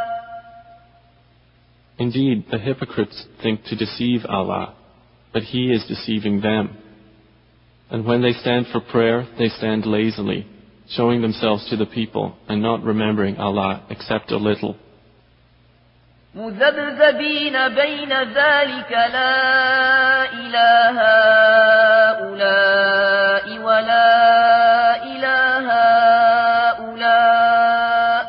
Indeed, the hypocrites think to deceive Allah, but He is deceiving them. And when they stand for prayer, they stand lazily, showing themselves to the people and not remembering Allah except a little. مذبذبين بين ذلك لا إله هؤلاء ولا إله هؤلاء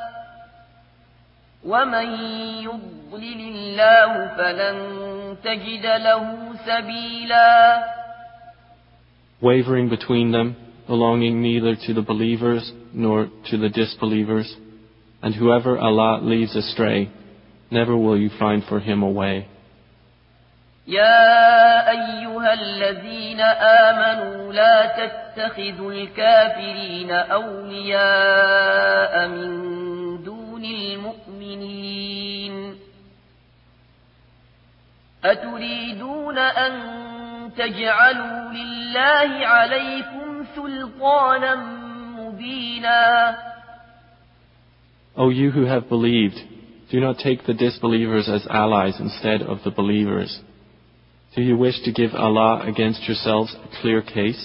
ومن يضلل الله فلن تجد له سبيلا. Wavering between them, belonging neither to the believers nor to the disbelievers, and whoever Allah leaves astray, never will you find for him a way. يا أيها الذين آمنوا لا تتخذوا الكافرين أولياء من دون المؤمنين أتريدون أن تجعلوا لله عليكم سلطانا مبينا. O you who have believed, do not take the disbelievers as allies instead of the believers. Do you wish to give Allah against yourselves a clear case?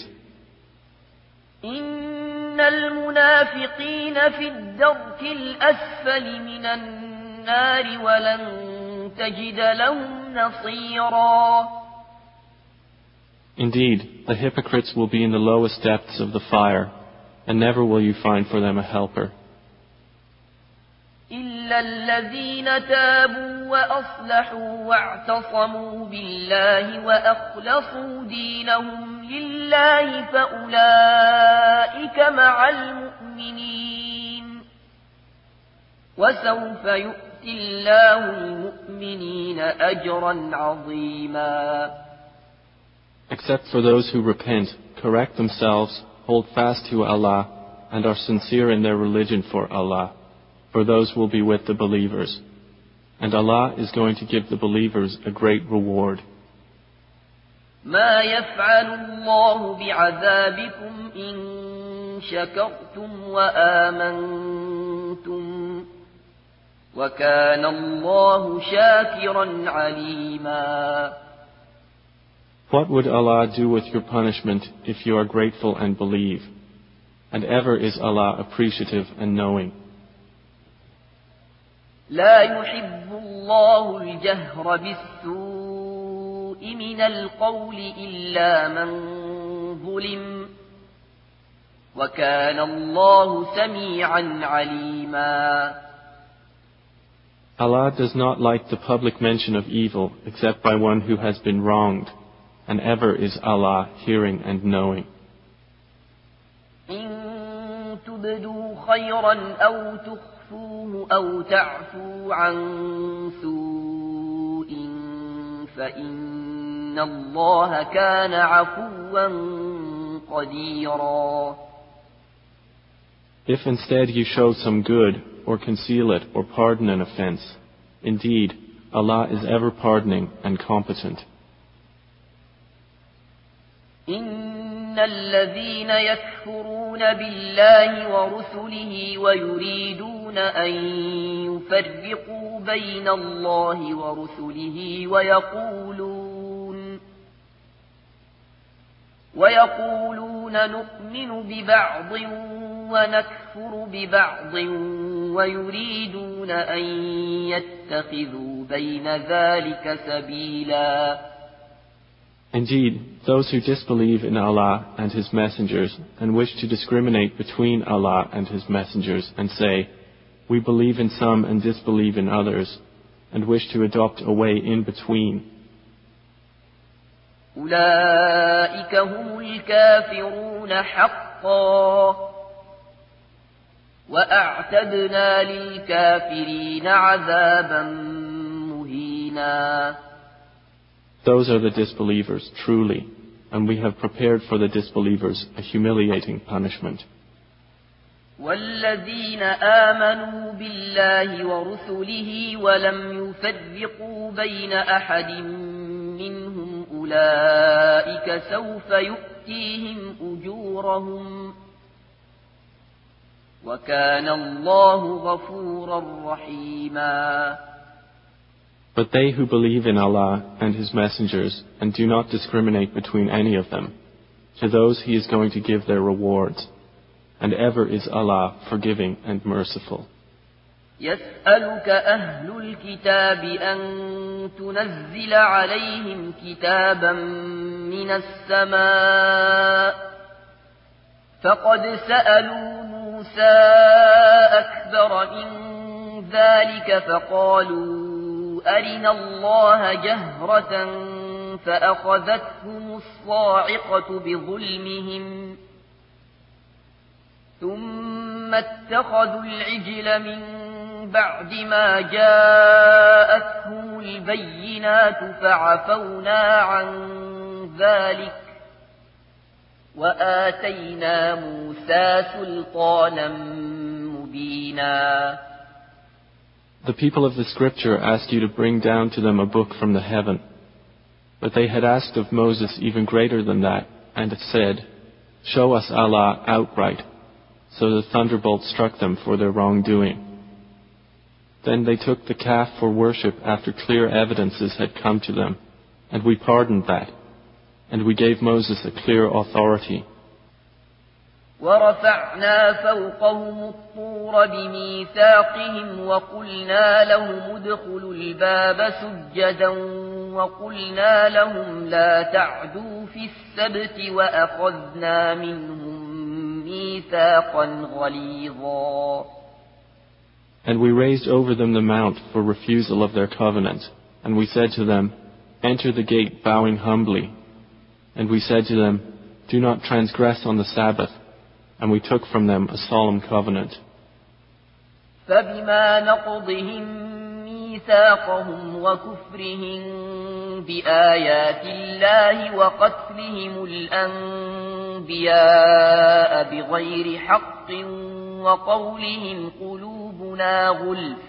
إن المنافقين في الدرك الأسفل من النار ولن تجد لهم نصيرا. Indeed, the hypocrites will be in the lowest depths of the fire, and never will you find for them a helper. إلا الذين تابوا وأصلحوا واعتصموا بالله وأخلصوا دينهم لله فأولئك مع المؤمنين وسوف يؤتي الله المؤمنين أجرا عظيما. Except for those who repent, correct themselves, hold fast to Allah, and are sincere in their religion for Allah, for those will be with the believers. And Allah is going to give the believers a great reward. ما يفعل الله بعذابكم إن شكرتم وآمنتم وكان الله شاكرا عليما. What would Allah do with your punishment if you are grateful and believe? And ever is Allah appreciative and knowing. لا يحب الله الجهر بالسوء من القول إلا من ظلم وكان الله سميعا عليما. Allah does not like the public mention of evil except by one who has been wronged, and ever is Allah hearing and knowing. إن تبدوا خيرا أو تخفوه أو تعفو عن سوء فإن الله كان عفوا قديرا. If instead you show some good, or conceal it, or pardon an offense, Indeed, Allah is ever pardoning and competent. إن الذين يكفرون بالله ورسله ويريدون أن يفرقوا بين الله ورسله ويقولون ويقولون نؤمن ببعض ونكفر ببعض ويريدون أن يتخذوا بين ذلك سبيلا. Indeed, those who disbelieve in Allah and His messengers and wish to discriminate between Allah and His messengers and say, we believe in some and disbelieve in others, and wish to adopt a way in between. أولئك هم الكافرون حقا وأعتدنا للكافرين عذابا مهينا. Those are the disbelievers, truly, and we have prepared for the disbelievers a humiliating punishment. والذين آمنوا بالله ورسله ولم يفرقوا بين أحد منهم أولئك سوف يؤتيهم أجورهم وكان الله غفورا رحيما. But they who believe in Allah and His messengers and do not discriminate between any of them, to those He is going to give their rewards, and ever is Allah forgiving and merciful. يسألك أهل الكتاب أن تنزل عليهم كتابا من السماء فقد سألوا موسى أكبر من ذلك فقالوا أرنا الله جهرة فأخذتهم الصاعقة بظلمهم ثم اتخذوا العجل من بعد ما جاءتهم البينات فعفونا عن ذلك وآتينا موسى سلطانا مبينا. The people of the scripture asked you to bring down to them a book from the heaven. But they had asked of Moses even greater than that, and it said, show us Allah outright. So the thunderbolt struck them for their wrongdoing. Then they took the calf for worship after clear evidences had come to them, and we pardoned that, and we gave Moses a clear authority. ورفعنا فوقهم الطور بميثاقهم وقلنا لهم ادخلوا الباب سجدا وقلنا لهم لا تعدوا في السبت وأخذنا منهم ميثاقا غليظا. And we raised over them the mount for refusal of their covenant, and we said to them, enter the gate bowing humbly. And we said to them, do not transgress on the Sabbath. And we took from them a solemn covenant. فبما نقضهم ميثاقهم وكفرهم بآيات الله وقتلهم الأنبياء بغير حق وقولهم قلوبنا غلف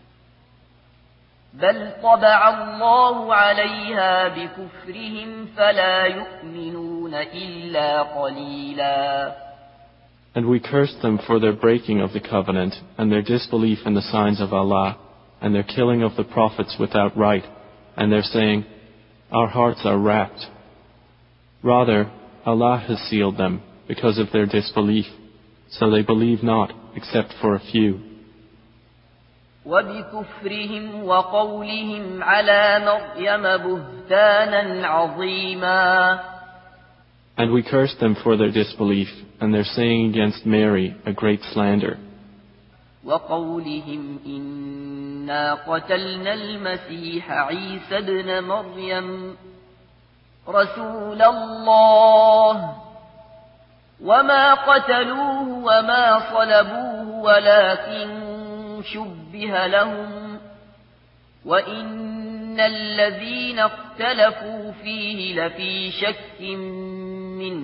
بل طبع الله عليها بكفرهم فلا يؤمنون إلا قليلا. And we cursed them for their breaking of the covenant and their disbelief in the signs of Allah and their killing of the prophets without right and their saying, our hearts are wrapped. Rather, Allah has sealed them because of their disbelief, so they believe not except for a few. وبكفرهم وقولهم على مريم بهتانا عظيما. And we cursed them for their disbelief and their saying against Mary a great slander. وقولهم إنا قتلنا المسيح عيسى ابن مريم رسول الله وما قتلوه وما صلبوه ولكن شبه لهم وإن الذين اختلفوا فيه لفي شك منه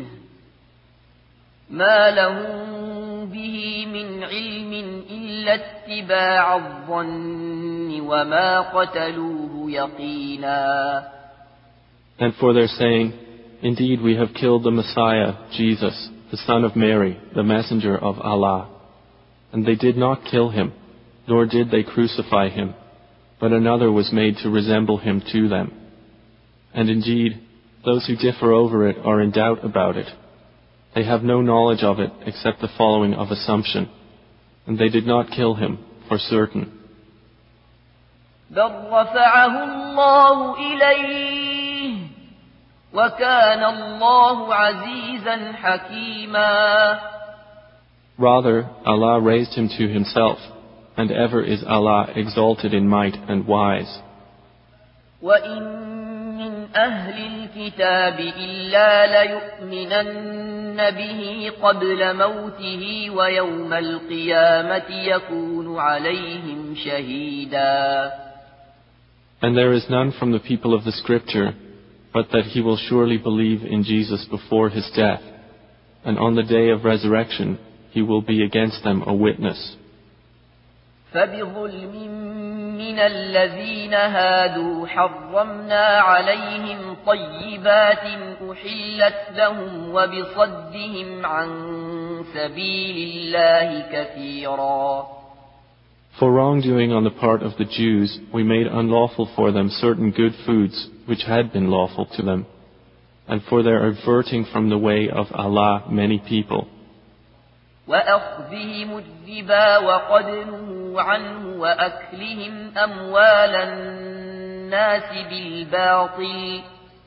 ما لهم به من علم إلا اتباع الظن وما قتلوه يقينا. And for their saying, indeed we have killed the Messiah, Jesus, the son of Mary, the messenger of Allah. And they did not kill him, nor did they crucify him, but another was made to resemble him to them. And indeed, those who differ over it are in doubt about it. They have no knowledge of it except the following of assumption. And they did not kill him for certain. بل رفعه الله إليه وكان الله عزيزا حكيما. Rather, Allah raised him to himself, and ever is Allah exalted in might and wise. وَإِن مِّنْ أَهْلِ الْكِتَابِ إِلَّا لَيُؤْمِنَنَّ بِهِ قَبْلَ مَوْتِهِ وَيَوْمَ الْقِيَامَةِ يَكُونُ عَلَيْهِمْ شَهِيدًا. And there is none from the people of the scripture, but that he will surely believe in Jesus before his death, and on the day of resurrection he will be against them a witness. فبظلم من الذين هادوا حرمنا عليهم طيبات أحلت لهم وبصدهم عن سبيل الله كثيرا. For wrongdoing on the part of the Jews, we made unlawful for them certain good foods which had been lawful to them, and for their averting from the way of Allah many people. وأخذهم الربا وقد نهوا عنه وأكلهم أموال الناس بالباطل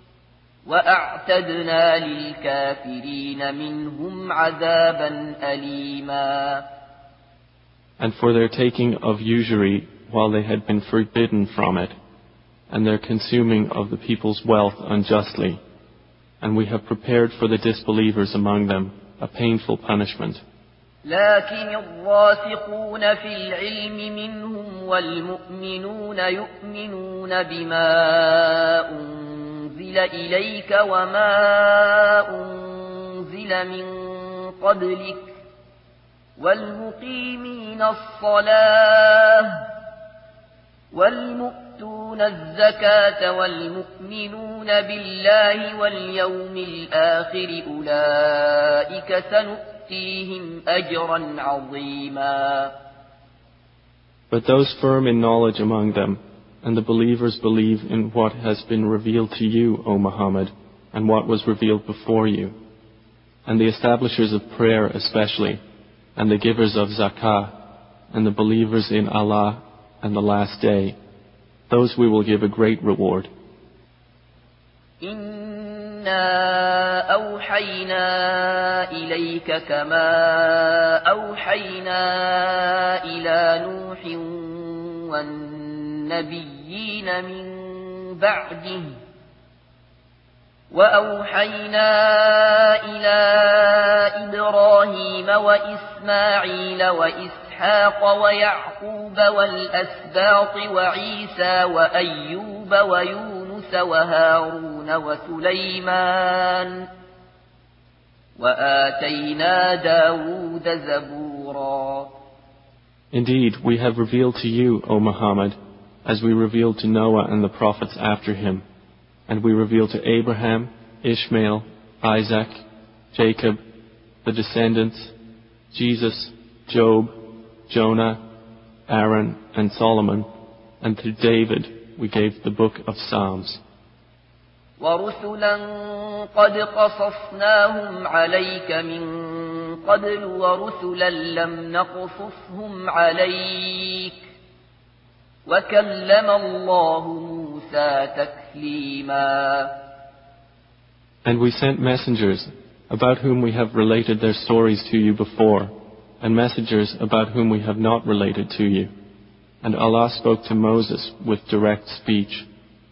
وأعتدنا للكافرين منهم عذابا أليما. And for their taking of usury while they had been forbidden from it, and their consuming of the people's wealth unjustly, and we have prepared for the disbelievers among them a painful punishment. لكن الراسخون في العلم منهم والمؤمنون يؤمنون بما أنزل إليك وما أنزل من قبلك والمقيمين الصلاة والمؤتون الزكاة والمؤمنون بالله واليوم الآخر أولئك سنؤتيهم أجرا عظيما. But those firm in knowledge among them, and the believers believe in what has been revealed to you, O Muhammad, and what was revealed before you, and the establishers of prayer especially, and the givers of zakah, and the believers in Allah and the last day, those we will give a great reward. إِنَّا أَوْحَيْنَا إِلَيْكَ كَمَا أَوْحَيْنَا إِلَى نُوحٍ وَالنَّبِيِّينَ مِن بَعْدِهِ وَأَوْحَيْنَا إِلَى إِبْرَاهِيمَ وَإِسْمَاعِيلَ وَإِسْحَاقَ وَيَعْقُوبَ وَالْأَسْبَاطِ وَعِيسَى وَأَيُّوبَ وَيُونُسَ وَهَارُونَ وَسُلَيْمَانَ وَآتَيْنَا دَاوُودَ زَبُورًا. Indeed, we have revealed to you, O Muhammad, as we revealed to Noah and the prophets after him, and we revealed to Abraham, Ishmael, Isaac, Jacob, the descendants, Jesus, Job, Jonah, Aaron, and Solomon, and to David we gave the book of Psalms. وَرُسُلًا قَدْ قَصَصْنَاهُمْ عَلَيْكَ مِنْ قَبْلُ وَرُسُلًا لَمْ نَقْصُصْهُمْ عَلَيْكَ وَكَلَّمَ اللَّهُ مُوسَى تَكْلِيمًا. And we sent messengers about whom we have related their stories to you before, and messengers about whom we have not related to you. And Allah spoke to Moses with direct speech.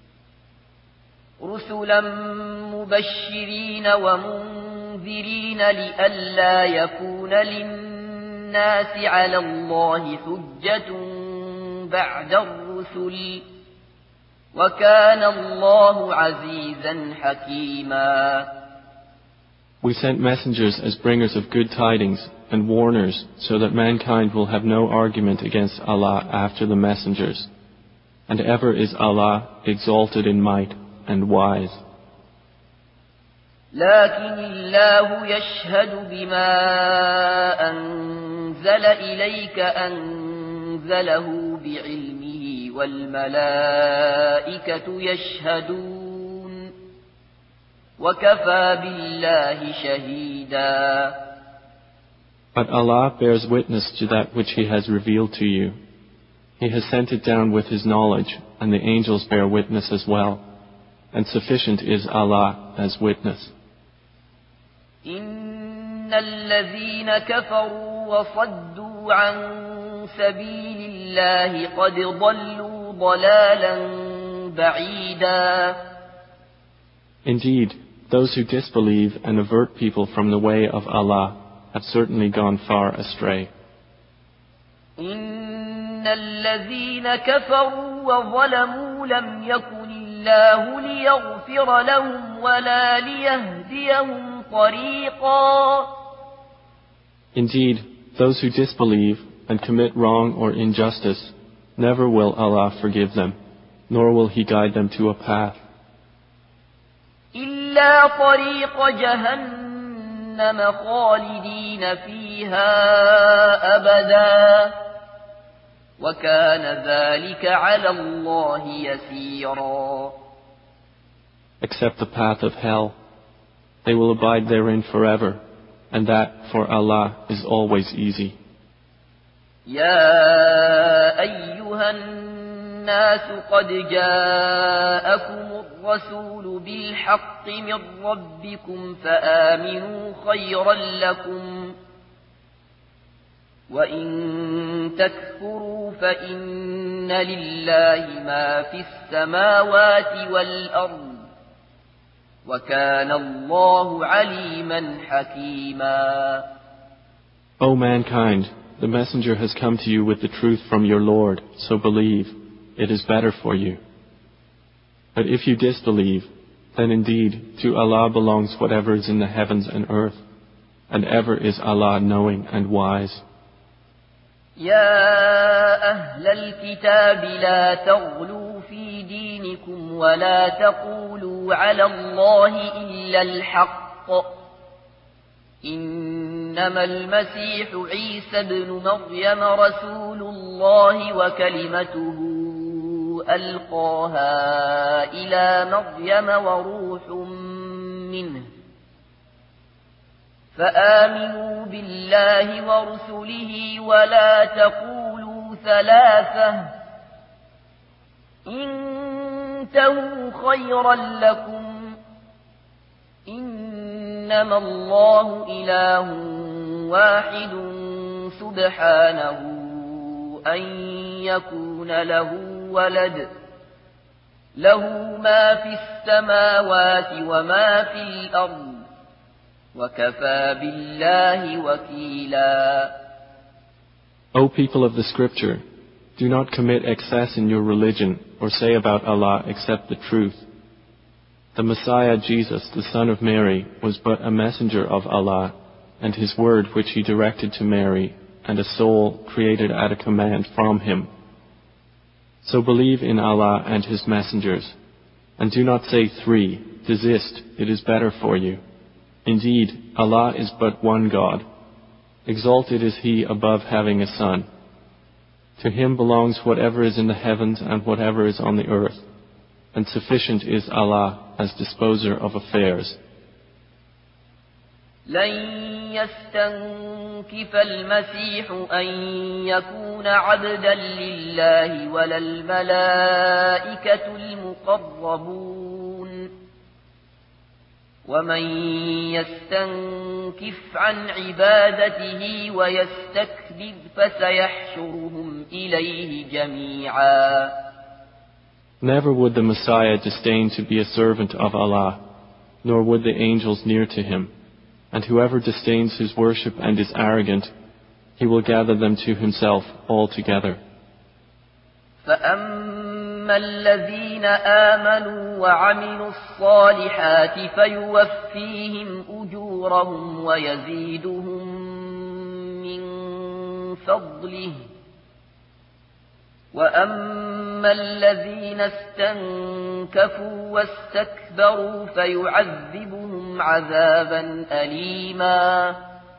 رُسُلًا مُبَشِّرِينَ وَمُنذِرِينَ لِئَلَّا يَكُونَ لِلنَّاسِ عَلَى اللَّهِ حُجَّةٌ بَعْدَ الرُّسُلِ وَكَانَ اللَّهُ عَزِيزًا حَكِيمًا. We sent messengers as bringers of good tidings and warners, so that mankind will have no argument against Allah after the messengers. and ever is Allah exalted in might and wise. لكن الله يشهد بما أنزل إليك أنزله بعلمه والملائكة يشهدون وكفى بالله شهيدا. But Allah bears witness to that which He has revealed to you. He has sent it down with His knowledge, and the angels bear witness as well. And sufficient is Allah as witness. إن الذين كفروا وصدوا عن سبيل الله قد ضلوا ضلالا بعيدا. Indeed, those who disbelieve and avert people from the way of Allah have certainly gone far astray. إن الذين كفروا وظلموا لم يكن الله ليغفر لهم ولا ليهديهم طريقا. Indeed, those who disbelieve and commit wrong or injustice, never will Allah forgive them, nor will He guide them to a path. إلا طريق جهنم خالدين فيها أبدا وكان ذلك على الله يسيرا. Except the path of hell, they will abide therein forever, and that for Allah is always easy. يا أيها الناس قد جاءكم الرسول بالحق من ربكم فآمنوا خيرا لكم وإن تكفروا فإن لله ما في السماوات والأرض وكان الله عليما حكيما. O mankind, the messenger has come to you with the truth from your Lord, so believe, it is better for you. But if you disbelieve, then indeed to Allah belongs whatever is in the heavens and earth, and ever is Allah knowing and wise. يا أهل الكتاب لا تغلوا في دينكم ولا تقولوا على الله إلا الحق إنما المسيح عيسى ابن مريم رسول الله وكلمته ألقاها إلى مريم وروح منه فآمنوا بالله ورسله ولا تقولوا ثلاثة انتهوا خيرا لكم إنما الله إله واحد سبحانه أن يكون له ولد له ما في السماوات وما في الأرض وكفى بالله وكيلا. O people of the scripture, do not commit excess in your religion or say about Allah except the truth. The Messiah Jesus, the son of Mary, was but a messenger of Allah, and His word which He directed to Mary, and a soul created at a command from Him. So believe in Allah and His messengers, and do not say three, desist, it is better for you. Indeed, Allah is but one God. Exalted is He above having a son. To Him belongs whatever is in the heavens and whatever is on the earth, and sufficient is Allah as disposer of affairs. لن يستنكف المسيح أن يكون عبدا لله ولا الملائكة المقربون ومن يستنكف عن عبادته ويستكبر فسيحشرهم إليه جميعا. Never would the Messiah disdain to be a servant of Allah, nor would the angels near to Him. And whoever disdains His worship and is arrogant, He will gather them to Himself all together. فأما الذين آمنوا وعملوا الصالحات فيوفيهم أجورهم ويزيدهم من فضله وأما فأما الذين استنكفوا واستكبروا فيعذبهم عذابا أليما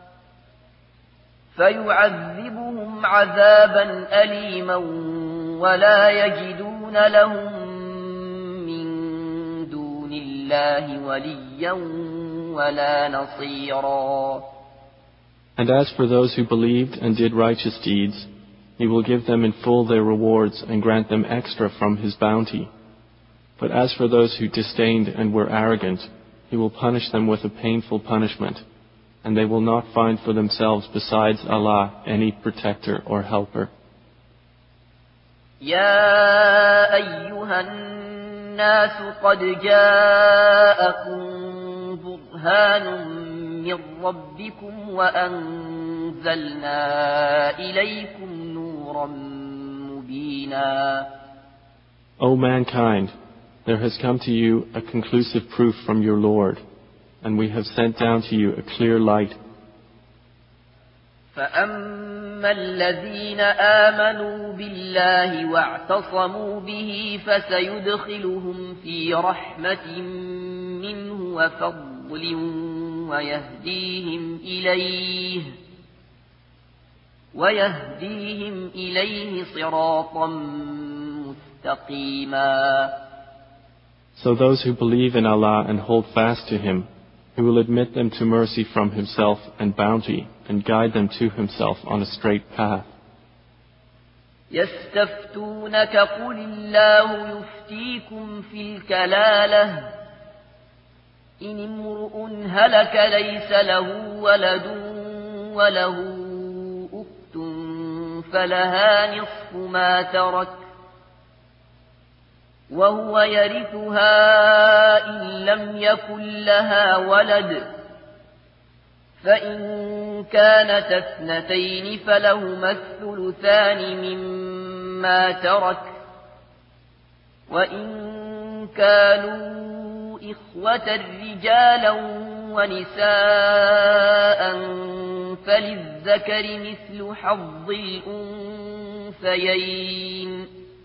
فيعذبهم عذابا أليما ولا يجدون لهم من دون الله وليا ولا نصيرا. And as for those who believed and did righteous deeds, He will give them in full their rewards and grant them extra from His bounty. But as for those who disdained and were arrogant, He will punish them with a painful punishment, and they will not find for themselves besides Allah any protector or helper. يا أيها الناس قد جاءكم برهان من ربكم وأنزلنا إليكم نورا مبينا. O mankind, there has come to you a conclusive proof from your Lord, and we have sent down to you a clear light. فأما الذين آمنوا بالله واعتصموا به فسيدخلهم في رحمة منه وفضل ويهديهم إليه ويهديهم إليه صراطا مستقيما. So those who believe in Allah and hold fast to Him, He will admit them to mercy from Himself and bounty, and guide them to Himself on a straight path. يستفتونك قل الله يفتيكم في الكلالة إن امرؤ هلك ليس له ولد وله أخت فلها نصف ما ترك وهو يرثها إن لم يكن لها ولد فإن كانت اثنتين فلهما الثلثان مما ترك وإن كانوا إخوة رجالا ونساء فللذكر مثل حظ الأنثيين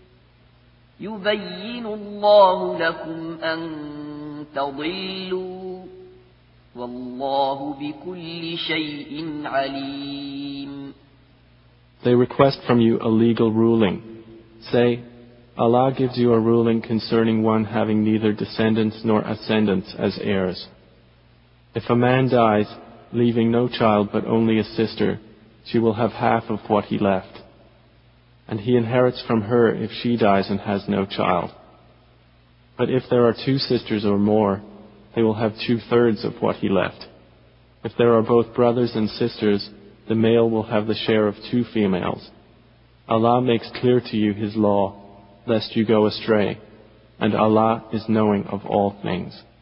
يبين الله لكم أن تضلوا والله بكل شيء عليم. They request from you a legal ruling. Say, Allah gives you a ruling concerning one having neither descendants nor ascendants as heirs. If a man dies, leaving no child but only a sister, she will have half of what he left. And he inherits from her if she dies and has no child. But if there are two sisters or more, they will have two-thirds of what he left. If there are both brothers and sisters, the male will have the share of two females. Allah makes clear to you His law, lest you go astray, and Allah is knowing of all things.